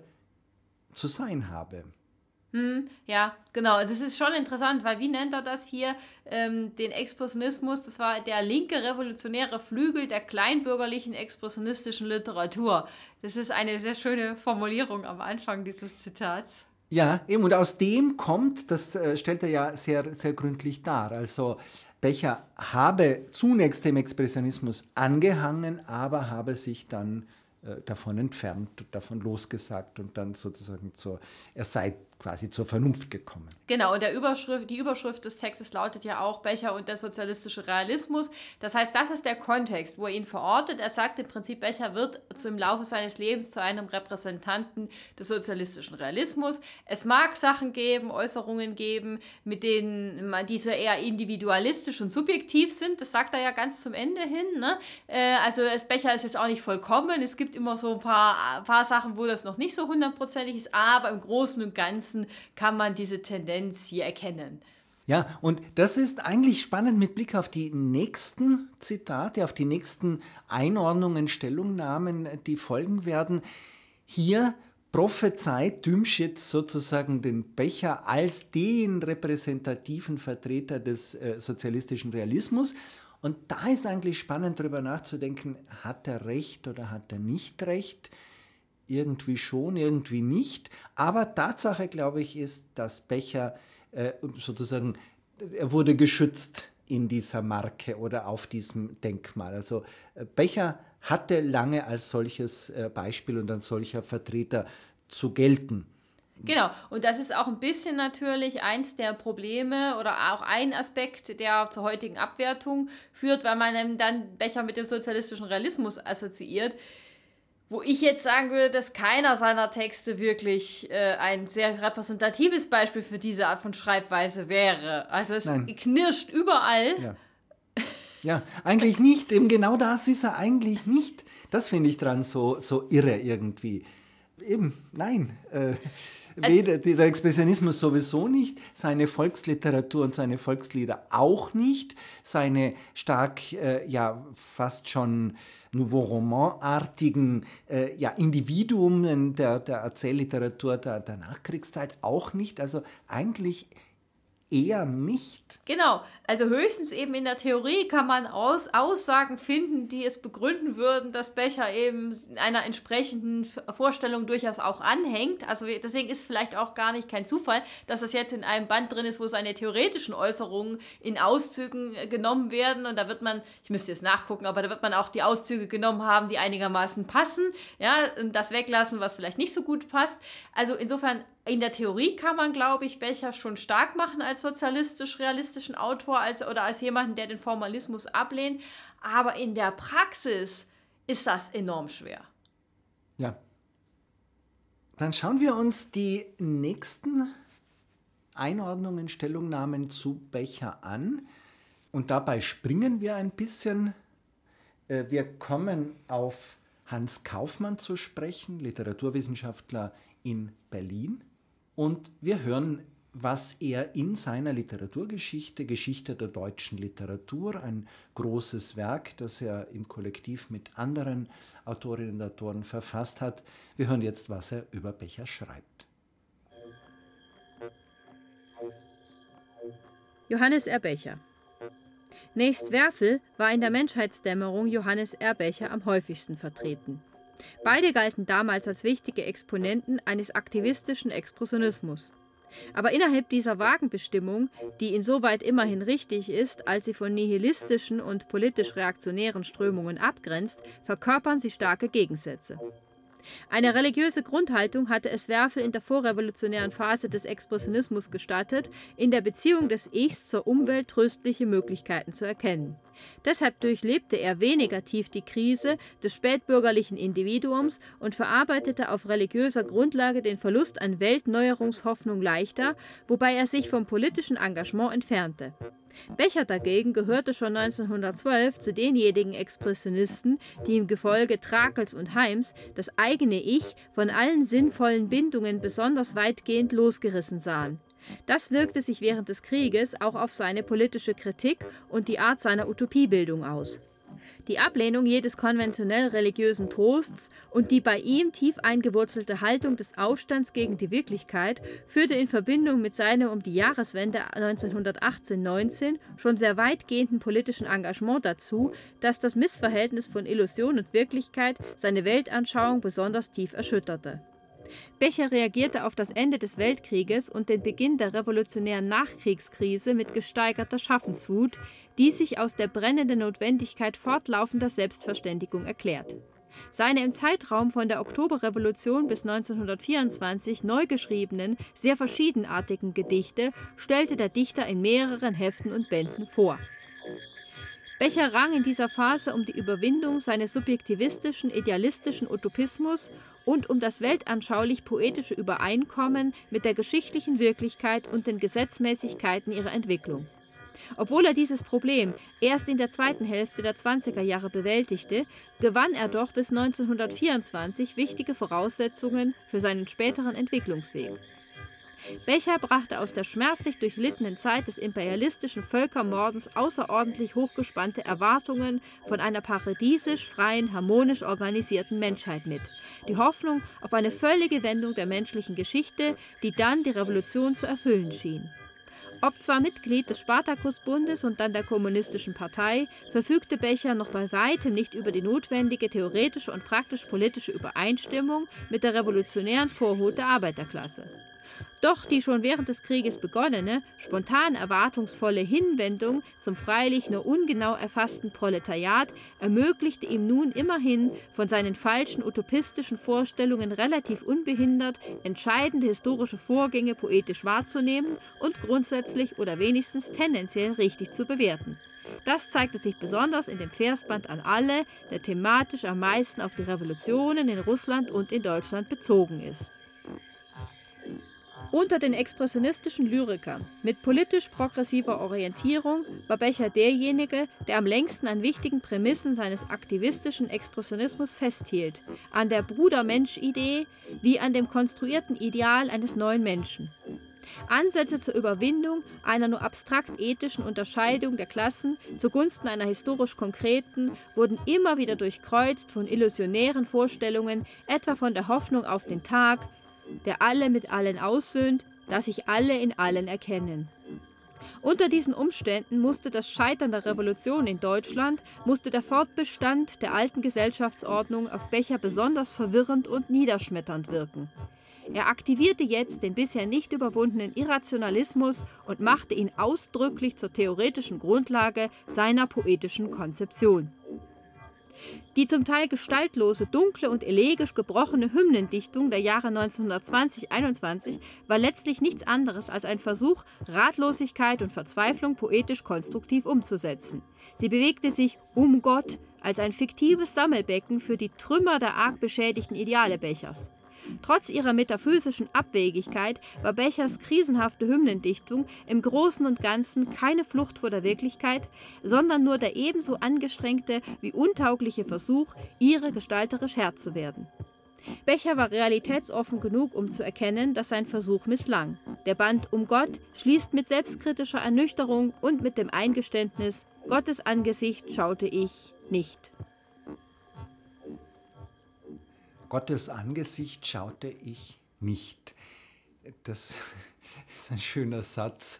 A: zu sein habe.
B: Hm, ja, genau. Das ist schon interessant, weil wie nennt er das hier? Ähm, den Expressionismus, das war der linke revolutionäre Flügel der kleinbürgerlichen expressionistischen Literatur. Das ist eine sehr schöne Formulierung am Anfang dieses Zitats.
A: Ja, eben, und aus dem kommt, das äh, stellt er ja sehr, sehr gründlich dar. Also Becher habe zunächst dem Expressionismus angehangen, aber habe sich dann äh, davon entfernt, davon losgesagt und dann sozusagen zur, er sei quasi zur Vernunft gekommen.
B: Genau, und der Überschrift, die Überschrift des Textes lautet ja auch Becher und der sozialistische Realismus. Das heißt, das ist der Kontext, wo er ihn verortet. Er sagt im Prinzip, Becher wird im Laufe seines Lebens zu einem Repräsentanten des sozialistischen Realismus. Es mag Sachen geben, Äußerungen geben, mit denen man diese eher individualistisch und subjektiv sind. Das sagt er ja ganz zum Ende hin. Ne? Äh, also das Becher ist jetzt auch nicht vollkommen. Es gibt immer so ein paar, ein paar Sachen, wo das noch nicht so hundertprozentig ist, aber im Großen und Ganzen kann man diese Tendenz hier erkennen.
A: Ja, und das ist eigentlich spannend mit Blick auf die nächsten Zitate, auf die nächsten Einordnungen, Stellungnahmen, die folgen werden. Hier prophezeit Dümschitz sozusagen den Becher als den repräsentativen Vertreter des äh, sozialistischen Realismus. Und da ist eigentlich spannend, darüber nachzudenken, hat er recht oder hat er nicht recht? Irgendwie schon, irgendwie nicht. Aber Tatsache, glaube ich, ist, dass Becher äh, sozusagen, er wurde geschützt in dieser Marke oder auf diesem Denkmal. Also äh, Becher hatte lange als solches äh, Beispiel und als solcher Vertreter zu gelten.
B: Genau, und das ist auch ein bisschen natürlich eins der Probleme oder auch ein Aspekt, der zur heutigen Abwertung führt, weil man dann Becher mit dem sozialistischen Realismus assoziiert. Wo ich jetzt sagen würde, dass keiner seiner Texte wirklich äh, ein sehr repräsentatives Beispiel für diese Art von Schreibweise wäre. Also es Nein. knirscht überall.
A: Ja. ja, eigentlich nicht. Eben genau das ist er eigentlich nicht. Das finde ich dran so, so irre irgendwie. Eben, nein. Äh, also, weder, der Expressionismus sowieso nicht, seine Volksliteratur und seine Volkslieder auch nicht, seine stark, äh, ja, fast schon Nouveau Roman-artigen äh, ja, Individuen der, der Erzählliteratur der, der Nachkriegszeit auch nicht. Also eigentlich eher nicht.
B: Genau, also höchstens eben in der Theorie kann man aus, Aussagen finden, die es begründen würden, dass Becher eben einer entsprechenden Vorstellung durchaus auch anhängt. Also deswegen ist vielleicht auch gar nicht kein Zufall, dass das jetzt in einem Band drin ist, wo seine theoretischen Äußerungen in Auszügen genommen werden. Und da wird man, ich müsste jetzt nachgucken, aber da wird man auch die Auszüge genommen haben, die einigermaßen passen. Ja, und das weglassen, was vielleicht nicht so gut passt. Also insofern, in der Theorie kann man, glaube ich, Becher schon stark machen als sozialistisch-realistischen Autor als, oder als jemanden, der den Formalismus ablehnt. Aber in der Praxis ist das enorm schwer.
A: Ja. Dann schauen wir uns die nächsten Einordnungen, Stellungnahmen zu Becher an. Und dabei springen wir ein bisschen. Wir kommen auf Hans Kaufmann zu sprechen, Literaturwissenschaftler in Berlin. Und wir hören, was er in seiner Literaturgeschichte, Geschichte der deutschen Literatur, ein großes Werk, das er im Kollektiv mit anderen Autorinnen und Autoren verfasst hat. Wir hören jetzt, was er über Becher schreibt.
C: Johannes R. Becher. Nächst Werfel war in der Menschheitsdämmerung Johannes R. Becher am häufigsten vertreten. Beide galten damals als wichtige Exponenten eines aktivistischen Expressionismus. Aber innerhalb dieser vagen Bestimmung, die insoweit immerhin richtig ist, als sie von nihilistischen und politisch reaktionären Strömungen abgrenzt, verkörpern sie starke Gegensätze. Eine religiöse Grundhaltung hatte es Werfel in der vorrevolutionären Phase des Expressionismus gestattet, in der Beziehung des Ichs zur Umwelt tröstliche Möglichkeiten zu erkennen. Deshalb durchlebte er weniger tief die Krise des spätbürgerlichen Individuums und verarbeitete auf religiöser Grundlage den Verlust an Weltneuerungshoffnung leichter, wobei er sich vom politischen Engagement entfernte. Becher dagegen gehörte schon neunzehnhundertzwölf zu denjenigen Expressionisten, die im Gefolge Trakls und Heims das eigene Ich von allen sinnvollen Bindungen besonders weitgehend losgerissen sahen. Das wirkte sich während des Krieges auch auf seine politische Kritik und die Art seiner Utopiebildung aus. Die Ablehnung jedes konventionell religiösen Trosts und die bei ihm tief eingewurzelte Haltung des Aufstands gegen die Wirklichkeit führte in Verbindung mit seinem um die Jahreswende neunzehnhundertachtzehn neunzehn schon sehr weitgehenden politischen Engagement dazu, dass das Missverhältnis von Illusion und Wirklichkeit seine Weltanschauung besonders tief erschütterte. Becher reagierte auf das Ende des Weltkrieges und den Beginn der revolutionären Nachkriegskrise mit gesteigerter Schaffenswut, die sich aus der brennenden Notwendigkeit fortlaufender Selbstverständigung erklärt. Seine im Zeitraum von der Oktoberrevolution bis neunzehnhundertvierundzwanzig neu geschriebenen, sehr verschiedenartigen Gedichte stellte der Dichter in mehreren Heften und Bänden vor. Becher rang in dieser Phase um die Überwindung seines subjektivistischen, idealistischen Utopismus und um das weltanschaulich-poetische Übereinkommen mit der geschichtlichen Wirklichkeit und den Gesetzmäßigkeiten ihrer Entwicklung. Obwohl er dieses Problem erst in der zweiten Hälfte der zwanziger Jahre bewältigte, gewann er doch bis neunzehnhundertvierundzwanzig wichtige Voraussetzungen für seinen späteren Entwicklungsweg. Becher brachte aus der schmerzlich durchlittenen Zeit des imperialistischen Völkermordens außerordentlich hochgespannte Erwartungen von einer paradiesisch freien, harmonisch organisierten Menschheit mit. Die Hoffnung auf eine völlige Wendung der menschlichen Geschichte, die dann die Revolution zu erfüllen schien. Ob zwar Mitglied des Spartakusbundes und dann der Kommunistischen Partei, verfügte Becher noch bei weitem nicht über die notwendige theoretische und praktisch-politische Übereinstimmung mit der revolutionären Vorhut der Arbeiterklasse. Doch die schon während des Krieges begonnene, spontan erwartungsvolle Hinwendung zum freilich nur ungenau erfassten Proletariat ermöglichte ihm nun immerhin, von seinen falschen utopistischen Vorstellungen relativ unbehindert entscheidende historische Vorgänge poetisch wahrzunehmen und grundsätzlich oder wenigstens tendenziell richtig zu bewerten. Das zeigte sich besonders in dem Versband an alle, der thematisch am meisten auf die Revolutionen in Russland und in Deutschland bezogen ist. Unter den expressionistischen Lyrikern mit politisch-progressiver Orientierung war Becher derjenige, der am längsten an wichtigen Prämissen seines aktivistischen Expressionismus festhielt, an der Bruder-Mensch-Idee wie an dem konstruierten Ideal eines neuen Menschen. Ansätze zur Überwindung einer nur abstrakt ethischen Unterscheidung der Klassen zugunsten einer historisch konkreten wurden immer wieder durchkreuzt von illusionären Vorstellungen, etwa von der Hoffnung auf den Tag, der alle mit allen aussöhnt, dass sich alle in allen erkennen. Unter diesen Umständen musste das Scheitern der Revolution in Deutschland, musste der Fortbestand der alten Gesellschaftsordnung auf Becher besonders verwirrend und niederschmetternd wirken. Er aktivierte jetzt den bisher nicht überwundenen Irrationalismus und machte ihn ausdrücklich zur theoretischen Grundlage seiner poetischen Konzeption. Die zum Teil gestaltlose, dunkle und elegisch gebrochene Hymnendichtung der Jahre neunzehnhundertzwanzig einundzwanzig war letztlich nichts anderes als ein Versuch, Ratlosigkeit und Verzweiflung poetisch konstruktiv umzusetzen. Sie bewegte sich um Gott als ein fiktives Sammelbecken für die Trümmer der arg beschädigten Ideale Bechers. Trotz ihrer metaphysischen Abwegigkeit war Bechers krisenhafte Hymnendichtung im Großen und Ganzen keine Flucht vor der Wirklichkeit, sondern nur der ebenso angestrengte wie untaugliche Versuch, ihre gestalterisch Herr zu werden. Becher war realitätsoffen genug, um zu erkennen, dass sein Versuch misslang. Der Band Um Gott schließt mit selbstkritischer Ernüchterung und mit dem Eingeständnis: Gottes Angesicht schaute ich nicht.
A: Gottes Angesicht schaute ich nicht. Das ist ein schöner Satz.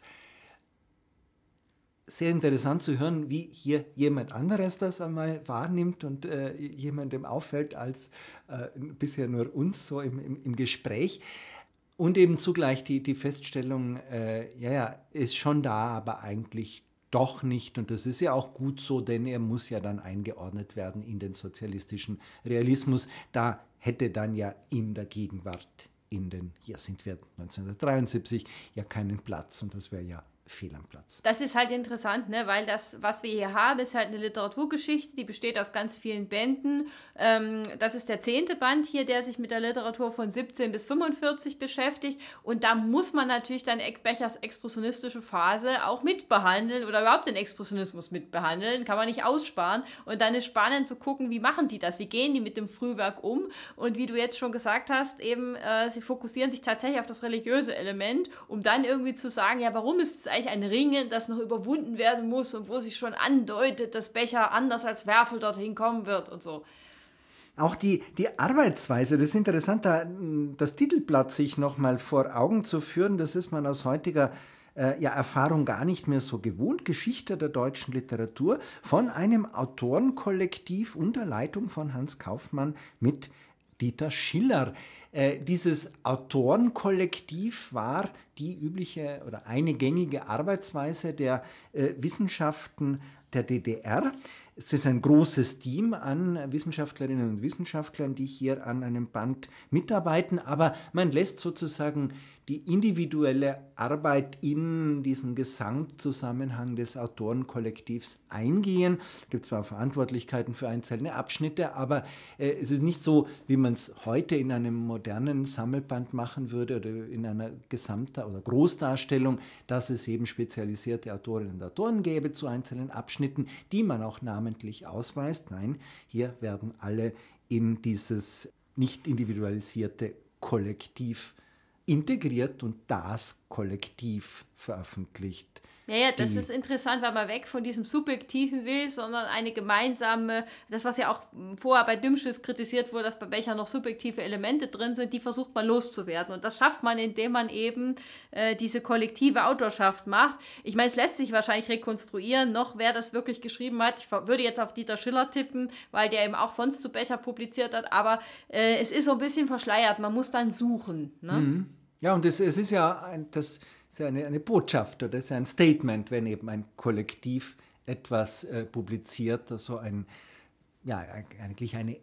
A: Sehr interessant zu hören, wie hier jemand anderes das einmal wahrnimmt und äh, jemandem auffällt als äh, bisher nur uns so im, im, im Gespräch. Und eben zugleich die, die Feststellung, äh, ja, ja, ist schon da, aber eigentlich doch nicht. Und das ist ja auch gut so, denn er muss ja dann eingeordnet werden in den sozialistischen Realismus. Da hätte dann ja in der Gegenwart, in den, hier sind wir neunzehnhundertdreiundsiebzig, ja keinen Platz. Und das wäre ja fehl am Platz.
B: Das ist halt interessant, ne? Weil das, was wir hier haben, ist halt eine Literaturgeschichte, die besteht aus ganz vielen Bänden. Ähm, das ist der zehnte Band hier, der sich mit der Literatur von siebzehn bis fünfundvierzig beschäftigt. Und da muss man natürlich dann Bechers expressionistische Phase auch mitbehandeln oder überhaupt den Expressionismus mitbehandeln. Kann man nicht aussparen. Und dann ist spannend zu gucken, wie machen die das? Wie gehen die mit dem Frühwerk um? Und wie du jetzt schon gesagt hast, eben, äh, sie fokussieren sich tatsächlich auf das religiöse Element, um dann irgendwie zu sagen, ja, warum ist es eigentlich ein Ringen, das noch überwunden werden muss und wo sich schon andeutet, dass Becher anders als Werfel dorthin kommen wird und so.
A: Auch die, die Arbeitsweise, das ist interessant, da, das Titelblatt sich nochmal vor Augen zu führen, das ist man aus heutiger äh, ja, Erfahrung gar nicht mehr so gewohnt. Geschichte der deutschen Literatur von einem Autorenkollektiv unter Leitung von Hans Kaufmann mit Dieter Schiller. Äh, dieses Autorenkollektiv war die übliche oder eine gängige Arbeitsweise der äh, Wissenschaften der D D R. Es ist ein großes Team an Wissenschaftlerinnen und Wissenschaftlern, die hier an einem Band mitarbeiten, aber man lässt sozusagen die individuelle Arbeit in diesen Gesamtzusammenhang des Autorenkollektivs eingehen. Es gibt zwar Verantwortlichkeiten für einzelne Abschnitte, aber äh, es ist nicht so, wie man es heute in einem modernen Sammelband machen würde oder in einer Gesamt- oder Großdarstellung, dass es eben spezialisierte Autorinnen und Autoren gäbe zu einzelnen Abschnitten, die man auch namentlich ausweist. Nein, hier werden alle in dieses nicht individualisierte Kollektiv integriert und das Kollektiv veröffentlicht.
B: Ja, ja, das ist interessant, weil man weg von diesem Subjektiven will, sondern eine gemeinsame, das was ja auch vorher bei Dümschiss kritisiert wurde, dass bei Becher noch subjektive Elemente drin sind, die versucht man loszuwerden. Und das schafft man, indem man eben äh, diese kollektive Autorschaft macht. Ich meine, es lässt sich wahrscheinlich rekonstruieren, noch wer das wirklich geschrieben hat. Ich würde jetzt auf Dieter Schiller tippen, weil der eben auch sonst zu Becher publiziert hat, aber äh, es ist so ein bisschen verschleiert, man muss dann suchen. Ne?
A: Mhm. Ja, und es, es ist ja ein, das ist ja eine, eine Botschaft oder das ist ja ein Statement, wenn eben ein Kollektiv etwas äh, publiziert, also ein, ja, eigentlich eine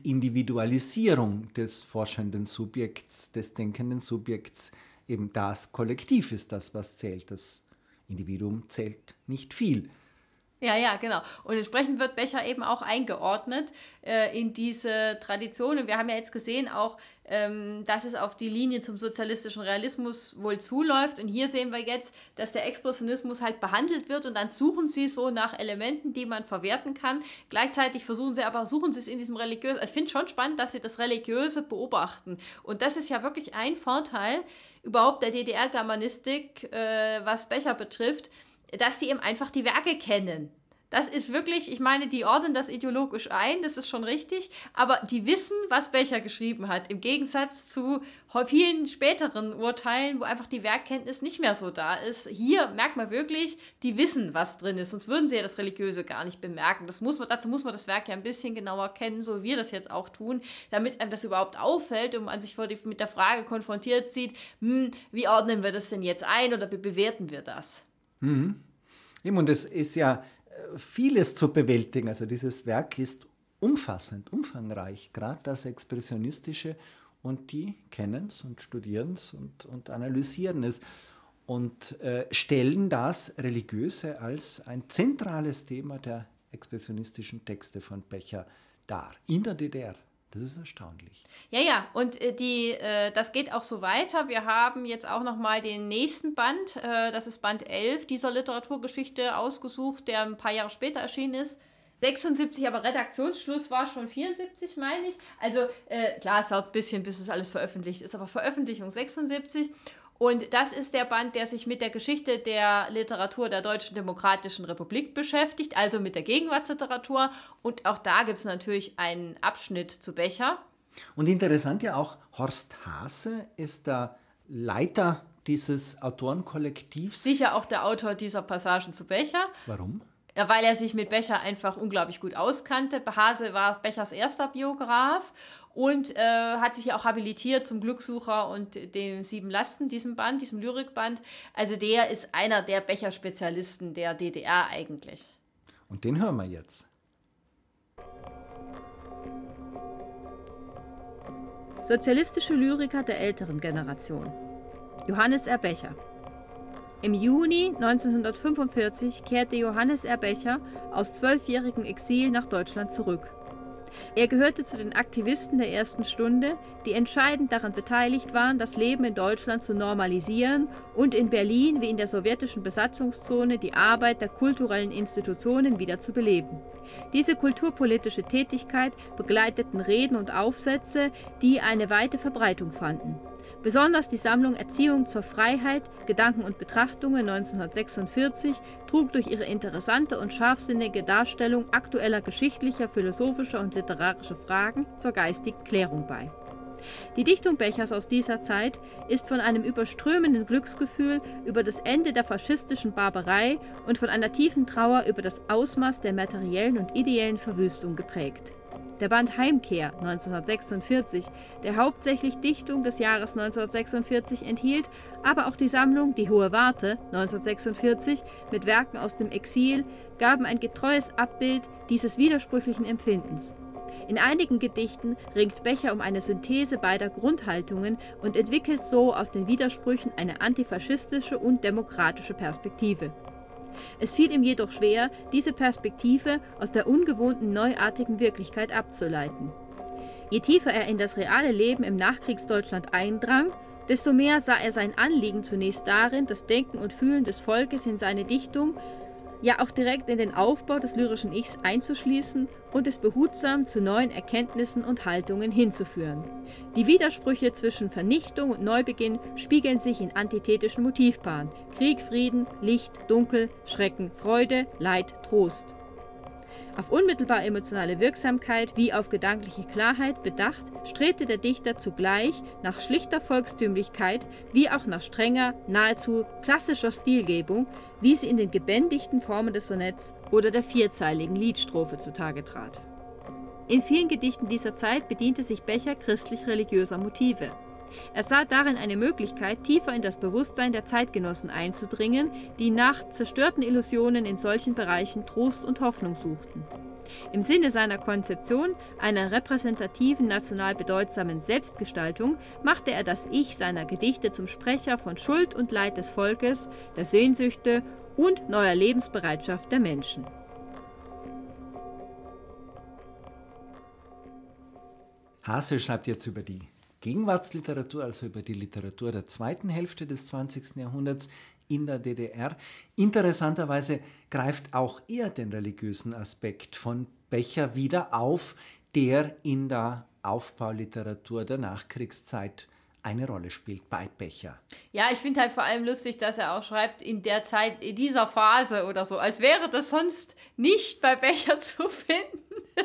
A: Entindividualisierung des forschenden Subjekts, des denkenden Subjekts. Eben das Kollektiv ist das, was zählt. Das Individuum zählt nicht viel.
B: Ja, ja, genau. Und entsprechend wird Becher eben auch eingeordnet äh, in diese Tradition. Und wir haben ja jetzt gesehen auch, ähm, dass es auf die Linie zum sozialistischen Realismus wohl zuläuft. Und hier sehen wir jetzt, dass der Expressionismus halt behandelt wird und dann suchen sie so nach Elementen, die man verwerten kann. Gleichzeitig versuchen sie aber, suchen sie es in diesem religiösen, also ich finde es schon spannend, dass sie das Religiöse beobachten. Und das ist ja wirklich ein Vorteil überhaupt der D D R-Germanistik, äh, was Becher betrifft, dass die eben einfach die Werke kennen. Das ist wirklich, ich meine, die ordnen das ideologisch ein, das ist schon richtig, aber die wissen, was Becher geschrieben hat, im Gegensatz zu vielen späteren Urteilen, wo einfach die Werkkenntnis nicht mehr so da ist. Hier merkt man wirklich, die wissen, was drin ist, sonst würden sie ja das Religiöse gar nicht bemerken. Das muss man, dazu muss man das Werk ja ein bisschen genauer kennen, so wie wir das jetzt auch tun, damit einem das überhaupt auffällt und man sich vor die, mit der Frage konfrontiert sieht, hm, wie ordnen wir das denn jetzt ein oder wie bewerten wir das?
A: Mhm. Und es ist ja vieles zu bewältigen. Also dieses Werk ist umfassend, umfangreich, gerade das Expressionistische, und die kennen es und studieren es und, und analysieren es und äh, stellen das Religiöse als ein zentrales Thema der expressionistischen Texte von Becher dar, in der D D R. Das ist erstaunlich.
B: Ja, ja, und äh, die, äh, das geht auch so weiter. Wir haben jetzt auch nochmal den nächsten Band, äh, das ist Band elf dieser Literaturgeschichte ausgesucht, der ein paar Jahre später erschienen ist. sechsundsiebzig, aber Redaktionsschluss war schon vierundsiebzig, meine ich. Also äh, klar, es dauert ein bisschen, bis es alles veröffentlicht ist, aber Veröffentlichung sechsundsiebzig. Und das ist der Band, der sich mit der Geschichte der Literatur der Deutschen Demokratischen Republik beschäftigt, also mit der Gegenwartsliteratur. Und auch da gibt es natürlich einen Abschnitt zu Becher.
A: Und interessant ja auch, Horst Haase ist der Leiter dieses Autorenkollektivs.
B: Sicher auch der Autor dieser Passagen zu Becher.
A: Warum?
B: Ja, weil er sich mit Becher einfach unglaublich gut auskannte. Haase war Bechers erster Biograf und äh, hat sich ja auch habilitiert zum Glückssucher und dem Sieben Lasten, diesem Band, diesem Lyrikband. Also der ist einer der Becher-Spezialisten der D D R eigentlich.
A: Und den hören wir jetzt.
C: Sozialistische Lyriker der älteren Generation. Johannes R. Becher. Im Juni neunzehnhundertfünfundvierzig kehrte Johannes R. Becher aus zwölfjährigem Exil nach Deutschland zurück. Er gehörte zu den Aktivisten der ersten Stunde, die entscheidend daran beteiligt waren, das Leben in Deutschland zu normalisieren und in Berlin wie in der sowjetischen Besatzungszone die Arbeit der kulturellen Institutionen wieder zu beleben. Diese kulturpolitische Tätigkeit begleiteten Reden und Aufsätze, die eine weite Verbreitung fanden. Besonders die Sammlung Erziehung zur Freiheit, Gedanken und Betrachtungen neunzehnhundertsechsundvierzig trug durch ihre interessante und scharfsinnige Darstellung aktueller geschichtlicher, philosophischer und literarischer Fragen zur geistigen Klärung bei. Die Dichtung Bechers aus dieser Zeit ist von einem überströmenden Glücksgefühl über das Ende der faschistischen Barbarei und von einer tiefen Trauer über das Ausmaß der materiellen und ideellen Verwüstung geprägt. Der Band Heimkehr neunzehnhundertsechsundvierzig, der hauptsächlich Dichtung des Jahres neunzehnhundertsechsundvierzig enthielt, aber auch die Sammlung Die Hohe Warte neunzehnhundertsechsundvierzig mit Werken aus dem Exil, gaben ein getreues Abbild dieses widersprüchlichen Empfindens. In einigen Gedichten ringt Becher um eine Synthese beider Grundhaltungen und entwickelt so aus den Widersprüchen eine antifaschistische und demokratische Perspektive. Es fiel ihm jedoch schwer, diese Perspektive aus der ungewohnten neuartigen Wirklichkeit abzuleiten. Je tiefer er in das reale Leben im Nachkriegsdeutschland eindrang, desto mehr sah er sein Anliegen zunächst darin, das Denken und Fühlen des Volkes in seine Dichtung, ja auch direkt in den Aufbau des lyrischen Ichs einzuschließen und es behutsam zu neuen Erkenntnissen und Haltungen hinzuführen. Die Widersprüche zwischen Vernichtung und Neubeginn spiegeln sich in antithetischen Motivpaaren: Krieg, Frieden, Licht, Dunkel, Schrecken, Freude, Leid, Trost. Auf unmittelbar emotionale Wirksamkeit wie auf gedankliche Klarheit bedacht, strebte der Dichter zugleich nach schlichter Volkstümlichkeit wie auch nach strenger, nahezu klassischer Stilgebung, wie sie in den gebändigten Formen des Sonetts oder der vierzeiligen Liedstrophe zutage trat. In vielen Gedichten dieser Zeit bediente sich Becher christlich-religiöser Motive. Er sah darin eine Möglichkeit, tiefer in das Bewusstsein der Zeitgenossen einzudringen, die nach zerstörten Illusionen in solchen Bereichen Trost und Hoffnung suchten. Im Sinne seiner Konzeption einer repräsentativen, national bedeutsamen Selbstgestaltung machte er das Ich seiner Gedichte zum Sprecher von Schuld und Leid des Volkes, der Sehnsüchte und neuer Lebensbereitschaft der Menschen.
A: Haase schreibt jetzt über die Gegenwartsliteratur, also über die Literatur der zweiten Hälfte des zwanzigsten Jahrhunderts in der D D R. Interessanterweise greift auch er den religiösen Aspekt von Becher wieder auf, der in der Aufbauliteratur der Nachkriegszeit eine Rolle spielt bei Becher.
B: Ja, ich finde halt vor allem lustig, dass er auch schreibt, in der Zeit, in dieser Phase oder so, als wäre das sonst nicht bei Becher zu finden.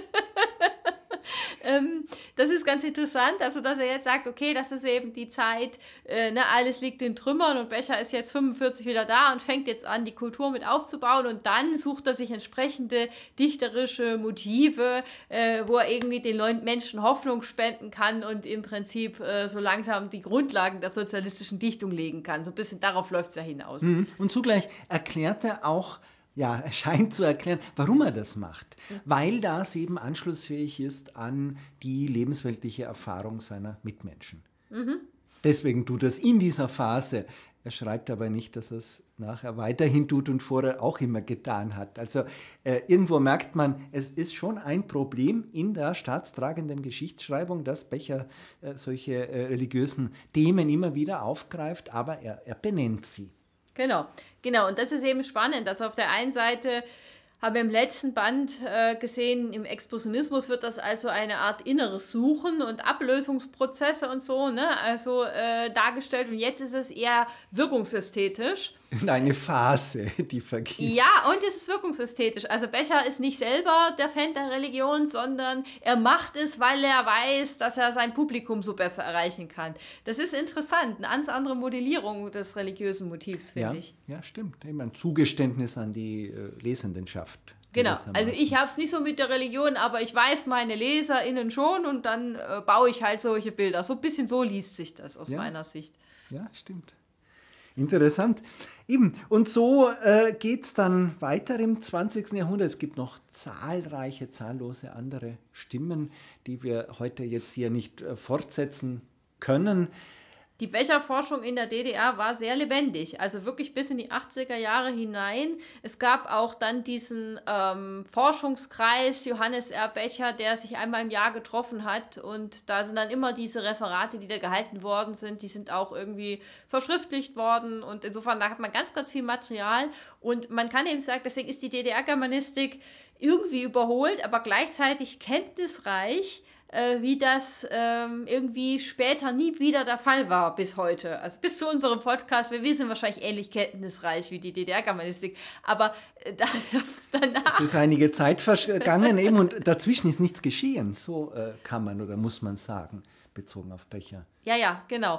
B: ähm, das ist ganz interessant, also dass er jetzt sagt, okay, das ist eben die Zeit, äh, ne, alles liegt in Trümmern und Becher ist jetzt fünfundvierzig wieder da und fängt jetzt an, die Kultur mit aufzubauen und dann sucht er sich entsprechende dichterische Motive, äh, wo er irgendwie den Leuten Menschen Hoffnung spenden kann und im Prinzip äh, so langsam die Grundlagen der sozialistischen Dichtung legen kann. So ein bisschen darauf läuft es ja hinaus.
A: Mhm. Und zugleich erklärt er auch, ja, er scheint zu erklären, warum er das macht. Mhm. Weil das eben anschlussfähig ist an die lebensweltliche Erfahrung seiner Mitmenschen. Mhm. Deswegen tut er es in dieser Phase. Er schreibt aber nicht, dass er es nachher weiterhin tut und vorher auch immer getan hat. Also äh, irgendwo merkt man, es ist schon ein Problem in der staatstragenden Geschichtsschreibung, dass Becher äh, solche äh, religiösen Themen immer wieder aufgreift, aber er, er benennt sie.
B: Genau, genau. Und das ist eben spannend, dass auf der einen Seite haben wir im letzten Band äh, gesehen, im Expressionismus wird das also eine Art inneres Suchen und Ablösungsprozesse und so, ne, also äh, dargestellt. Und jetzt ist es eher wirkungsästhetisch.
A: Eine Phase, die vergeht.
B: Ja, und es ist wirkungsästhetisch. Also Becher ist nicht selber der Fan der Religion, sondern er macht es, weil er weiß, dass er sein Publikum so besser erreichen kann. Das ist interessant, eine ganz andere Modellierung des religiösen Motivs, finde
A: ja,
B: ich.
A: Ja, stimmt. Eben ein Zugeständnis an die äh, Lesendenschaft.
B: Genau, also ich habe es nicht so mit der Religion, aber ich weiß meine LeserInnen schon und dann äh, baue ich halt solche Bilder. So ein bisschen so liest sich das aus
A: ja.
B: meiner Sicht.
A: Ja, stimmt. Interessant. Eben. Und so äh, geht es dann weiter im zwanzigsten Jahrhundert. Es gibt noch zahlreiche, zahllose andere Stimmen, die wir heute jetzt hier nicht äh, fortsetzen können.
B: Die Becherforschung in der D D R war sehr lebendig, also wirklich bis in die achtziger Jahre hinein. Es gab auch dann diesen ähm, Forschungskreis Johannes R. Becher, der sich einmal im Jahr getroffen hat und da sind dann immer diese Referate, die da gehalten worden sind, die sind auch irgendwie verschriftlicht worden und insofern da hat man ganz, ganz viel Material und man kann eben sagen, deswegen ist die D D R-Germanistik irgendwie überholt, aber gleichzeitig kenntnisreich, wie das ähm, irgendwie später nie wieder der Fall war bis heute. Also bis zu unserem Podcast, wir sind wahrscheinlich ähnlich kenntnisreich wie die D D R-Germanistik, aber äh, da, danach...
A: Es ist einige Zeit vergangen eben und dazwischen ist nichts geschehen, so äh, kann man oder muss man sagen, bezogen auf Becher.
B: Ja, ja, genau.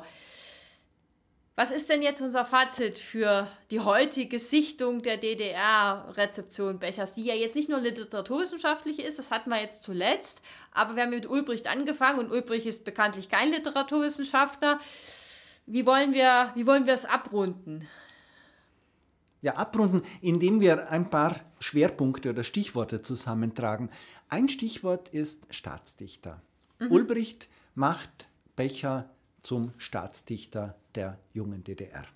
B: Was ist denn jetzt unser Fazit für die heutige Sichtung der D D R-Rezeption Bechers, die ja jetzt nicht nur literaturwissenschaftliche ist, das hatten wir jetzt zuletzt, aber wir haben mit Ulbricht angefangen und Ulbricht ist bekanntlich kein Literaturwissenschaftler. Wie wollen wir, wie wollen wir es abrunden?
A: Ja, abrunden, indem wir ein paar Schwerpunkte oder Stichworte zusammentragen. Ein Stichwort ist Staatsdichter. Mhm. Ulbricht macht Becher zum Staatsdichter der jungen D D R.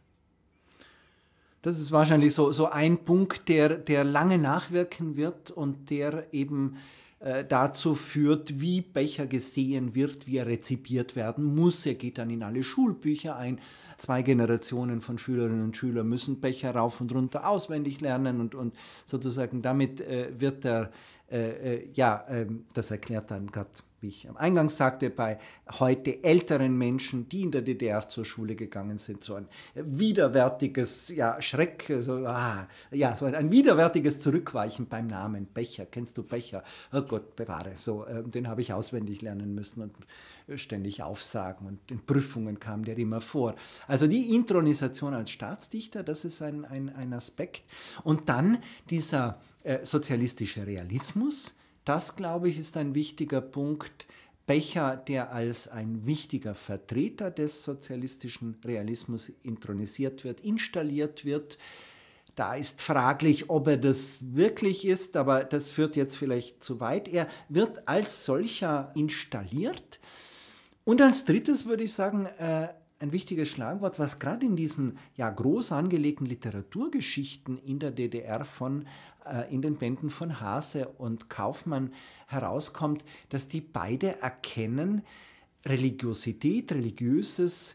A: Das ist wahrscheinlich so, so ein Punkt, der, der lange nachwirken wird und der eben äh, dazu führt, wie Becher gesehen wird, wie er rezipiert werden muss. Er geht dann in alle Schulbücher ein. Zwei Generationen von Schülerinnen und Schülern müssen Becher rauf und runter auswendig lernen und, und sozusagen damit äh, wird er, äh, äh, ja, äh, das erklärt dann gerade, wie ich am Eingang sagte, bei heute älteren Menschen, die in der D D R zur Schule gegangen sind, so ein widerwärtiges, ja, Schreck, so, ah, ja, so ein, ein widerwärtiges Zurückweichen beim Namen Becher. Kennst du Becher? Oh Gott, bewahre. So, äh, den habe ich auswendig lernen müssen und ständig aufsagen und in Prüfungen kam der immer vor. Also die Intronisation als Staatsdichter, das ist ein, ein, ein Aspekt. Und dann dieser äh, sozialistische Realismus, das, glaube ich, ist ein wichtiger Punkt. Becher, der als ein wichtiger Vertreter des sozialistischen Realismus intronisiert wird, installiert wird. Da ist fraglich, ob er das wirklich ist, aber das führt jetzt vielleicht zu weit. Er wird als solcher installiert. Und als drittes würde ich sagen, äh, ein wichtiges Schlagwort, was gerade in diesen ja, groß angelegten Literaturgeschichten in der D D R von, äh, in den Bänden von Haase und Kaufmann herauskommt, dass die beide erkennen, Religiosität, religiöses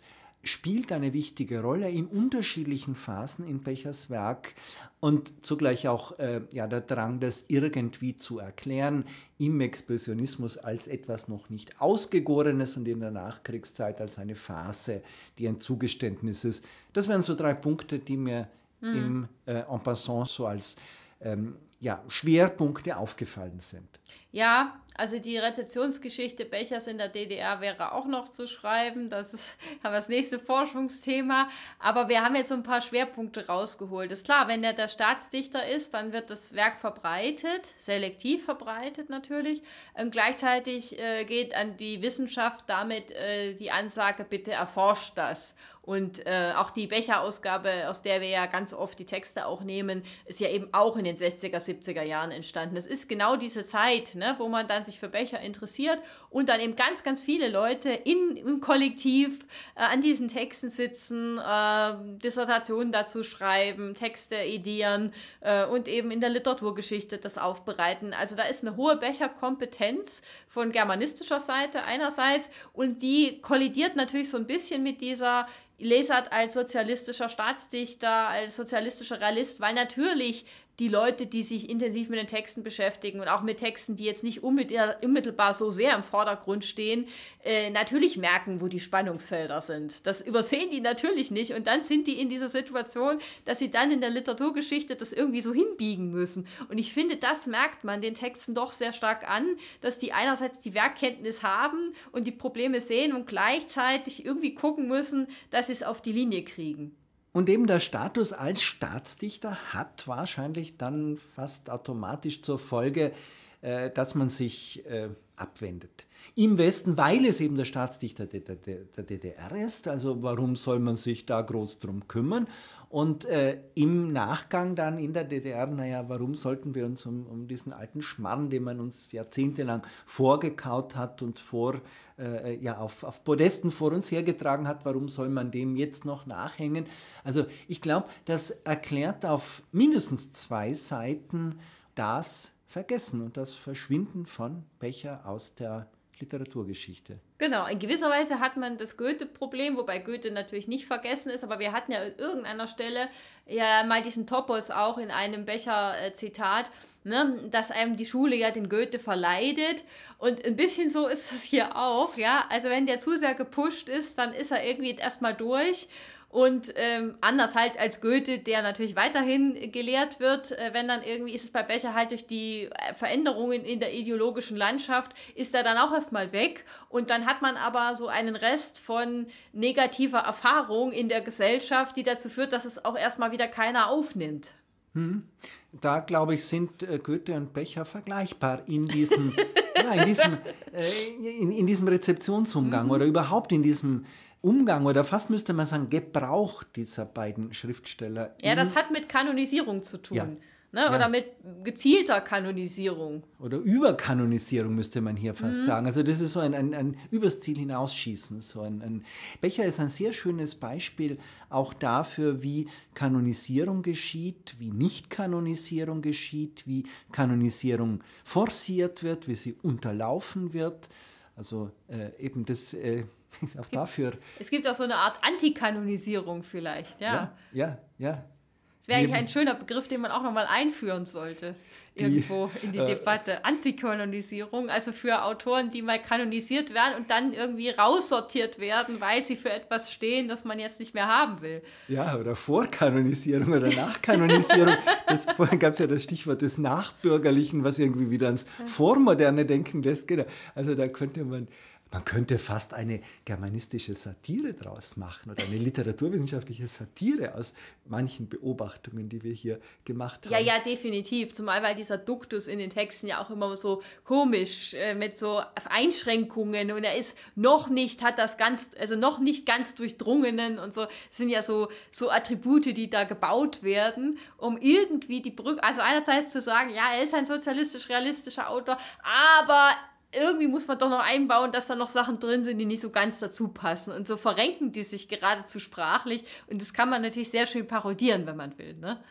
A: spielt eine wichtige Rolle in unterschiedlichen Phasen in Bechers Werk und zugleich auch äh, ja, der Drang, das irgendwie zu erklären, im Expressionismus als etwas noch nicht Ausgegorenes und in der Nachkriegszeit als eine Phase, die ein Zugeständnis ist. Das wären so drei Punkte, die mir mhm. im äh, En passant so als ähm, ja, Schwerpunkte aufgefallen sind.
B: Ja, also die Rezeptionsgeschichte Bechers in der D D R wäre auch noch zu schreiben. Das ist aber das nächste Forschungsthema. Aber wir haben jetzt so ein paar Schwerpunkte rausgeholt. Ist klar, wenn er der Staatsdichter ist, dann wird das Werk verbreitet, selektiv verbreitet natürlich. Und gleichzeitig äh, geht an die Wissenschaft damit äh, die Ansage, bitte erforscht das. Und äh, auch die Becher-Ausgabe, aus der wir ja ganz oft die Texte auch nehmen, ist ja eben auch in den sechziger, siebziger Jahren entstanden. Das ist genau diese Zeit, ne, wo man dann sich für Becher interessiert und dann eben ganz, ganz viele Leute in, im Kollektiv äh, an diesen Texten sitzen, äh, Dissertationen dazu schreiben, Texte edieren äh, und eben in der Literaturgeschichte das aufbereiten. Also da ist eine hohe Becher-Kompetenz von germanistischer Seite einerseits und die kollidiert natürlich so ein bisschen mit dieser Lesart als sozialistischer Staatsdichter, als sozialistischer Realist, weil natürlich die Leute, die sich intensiv mit den Texten beschäftigen und auch mit Texten, die jetzt nicht unmittelbar so sehr im Vordergrund stehen, äh, natürlich merken, wo die Spannungsfelder sind. Das übersehen die natürlich nicht und dann sind die in dieser Situation, dass sie dann in der Literaturgeschichte das irgendwie so hinbiegen müssen. Und ich finde, das merkt man den Texten doch sehr stark an, dass die einerseits die Werkkenntnis haben und die Probleme sehen und gleichzeitig irgendwie gucken müssen, dass sie es auf die Linie kriegen.
A: Und eben der Status als Staatsdichter hat wahrscheinlich dann fast automatisch zur Folge, äh, dass man sich äh, abwendet. Im Westen, weil es eben der Staatsdichter der, der, der D D R ist, also warum soll man sich da groß drum kümmern? Und äh, im Nachgang dann in der D D R, naja, warum sollten wir uns um, um diesen alten Schmarrn, den man uns jahrzehntelang vorgekaut hat und vor, äh, ja, auf, auf Podesten vor uns hergetragen hat, warum soll man dem jetzt noch nachhängen? Also ich glaube, das erklärt auf mindestens zwei Seiten das Vergessen und das Verschwinden von Becher aus der Literaturgeschichte.
B: Genau, in gewisser Weise hat man das Goethe-Problem, wobei Goethe natürlich nicht vergessen ist, aber wir hatten ja an irgendeiner Stelle ja mal diesen Topos auch in einem Becher-Zitat, ne, dass einem die Schule ja den Goethe verleidet und ein bisschen so ist das hier auch, ja, also wenn der zu sehr gepusht ist, dann ist er irgendwie erstmal durch. Und ähm, anders halt als Goethe, der natürlich weiterhin gelehrt wird, äh, wenn dann irgendwie ist es bei Becher halt durch die Veränderungen in der ideologischen Landschaft, ist er dann auch erstmal weg. Und dann hat man aber so einen Rest von negativer Erfahrung in der Gesellschaft, die dazu führt, dass es auch erstmal wieder keiner aufnimmt.
A: Hm. Da, glaube ich, sind äh, Goethe und Becher vergleichbar in diesem, ja, in diesem, äh, in, in diesem Rezeptionsumgang mhm. oder überhaupt in diesem Umgang oder fast müsste man sagen Gebrauch dieser beiden Schriftsteller.
B: Ja, das hat mit Kanonisierung zu tun.
A: Ja.
B: Ne? Oder ja. mit gezielter Kanonisierung.
A: Oder Überkanonisierung müsste man hier fast mhm. sagen. Also das ist so ein, ein, ein übers Ziel hinausschießen. So ein, ein Becher ist ein sehr schönes Beispiel auch dafür, wie Kanonisierung geschieht, wie Nicht-Kanonisierung geschieht, wie Kanonisierung forciert wird, wie sie unterlaufen wird. Also äh, eben das äh, ist auch dafür...
B: Es gibt auch so eine Art Antikanonisierung vielleicht, ja.
A: Ja, ja, ja.
B: Das wäre eigentlich ein schöner Begriff, den man auch nochmal einführen sollte, irgendwo die, in die äh, Debatte. Antikanonisierung, also für Autoren, die mal kanonisiert werden und dann irgendwie raussortiert werden, weil sie für etwas stehen, das man jetzt nicht mehr haben will.
A: Ja, oder Vorkanonisierung oder Nachkanonisierung. Das, vorhin gab es ja das Stichwort des Nachbürgerlichen, was irgendwie wieder ans Vormoderne denken lässt. Genau. Also da könnte man... Man könnte fast eine germanistische Satire draus machen oder eine literaturwissenschaftliche Satire aus manchen Beobachtungen, die wir hier gemacht haben.
B: Ja, ja, definitiv. Zumal weil dieser Duktus in den Texten ja auch immer so komisch äh, mit so Einschränkungen und er ist noch nicht, hat das ganz, also noch nicht ganz durchdrungenen und so. Das sind ja so, so Attribute, die da gebaut werden, um irgendwie die Brücke, also einerseits zu sagen, ja, er ist ein sozialistisch-realistischer Autor, aber irgendwie muss man doch noch einbauen, dass da noch Sachen drin sind, die nicht so ganz dazu passen. Und so verrenken die sich geradezu sprachlich. Und das kann man natürlich sehr schön parodieren, wenn man will. Ne?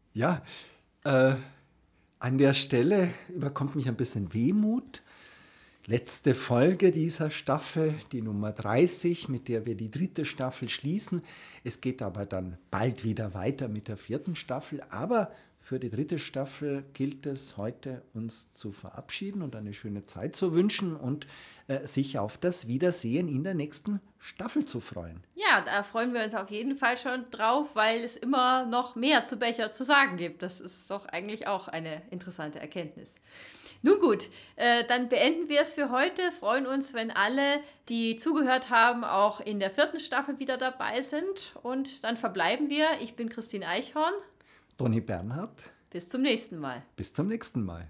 A: Ja, äh, an der Stelle überkommt mich ein bisschen Wehmut. letzte Folge dieser Staffel, die Nummer dreißig, mit der wir die dritte Staffel schließen. Es geht aber dann bald wieder weiter mit der vierten Staffel, aber für die dritte Staffel gilt es heute, uns zu verabschieden und eine schöne Zeit zu wünschen und äh, sich auf das Wiedersehen in der nächsten Staffel zu freuen.
B: Ja, da freuen wir uns auf jeden Fall schon drauf, weil es immer noch mehr zu Becher zu sagen gibt. Das ist doch eigentlich auch eine interessante Erkenntnis. Nun gut, äh, dann beenden wir es für heute. Freuen uns, wenn alle, die zugehört haben, auch in der vierten Staffel wieder dabei sind. Und dann verbleiben wir. Ich bin Christine Eichhorn.
A: Toni Bernhard.
B: Bis zum nächsten Mal.
A: Bis zum nächsten Mal.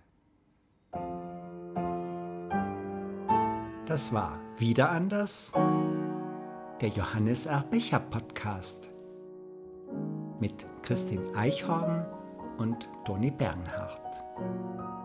A: Das war Wieder anders, der Johannes R. Becher Podcast mit Christine Eichhorn und Toni Bernhard.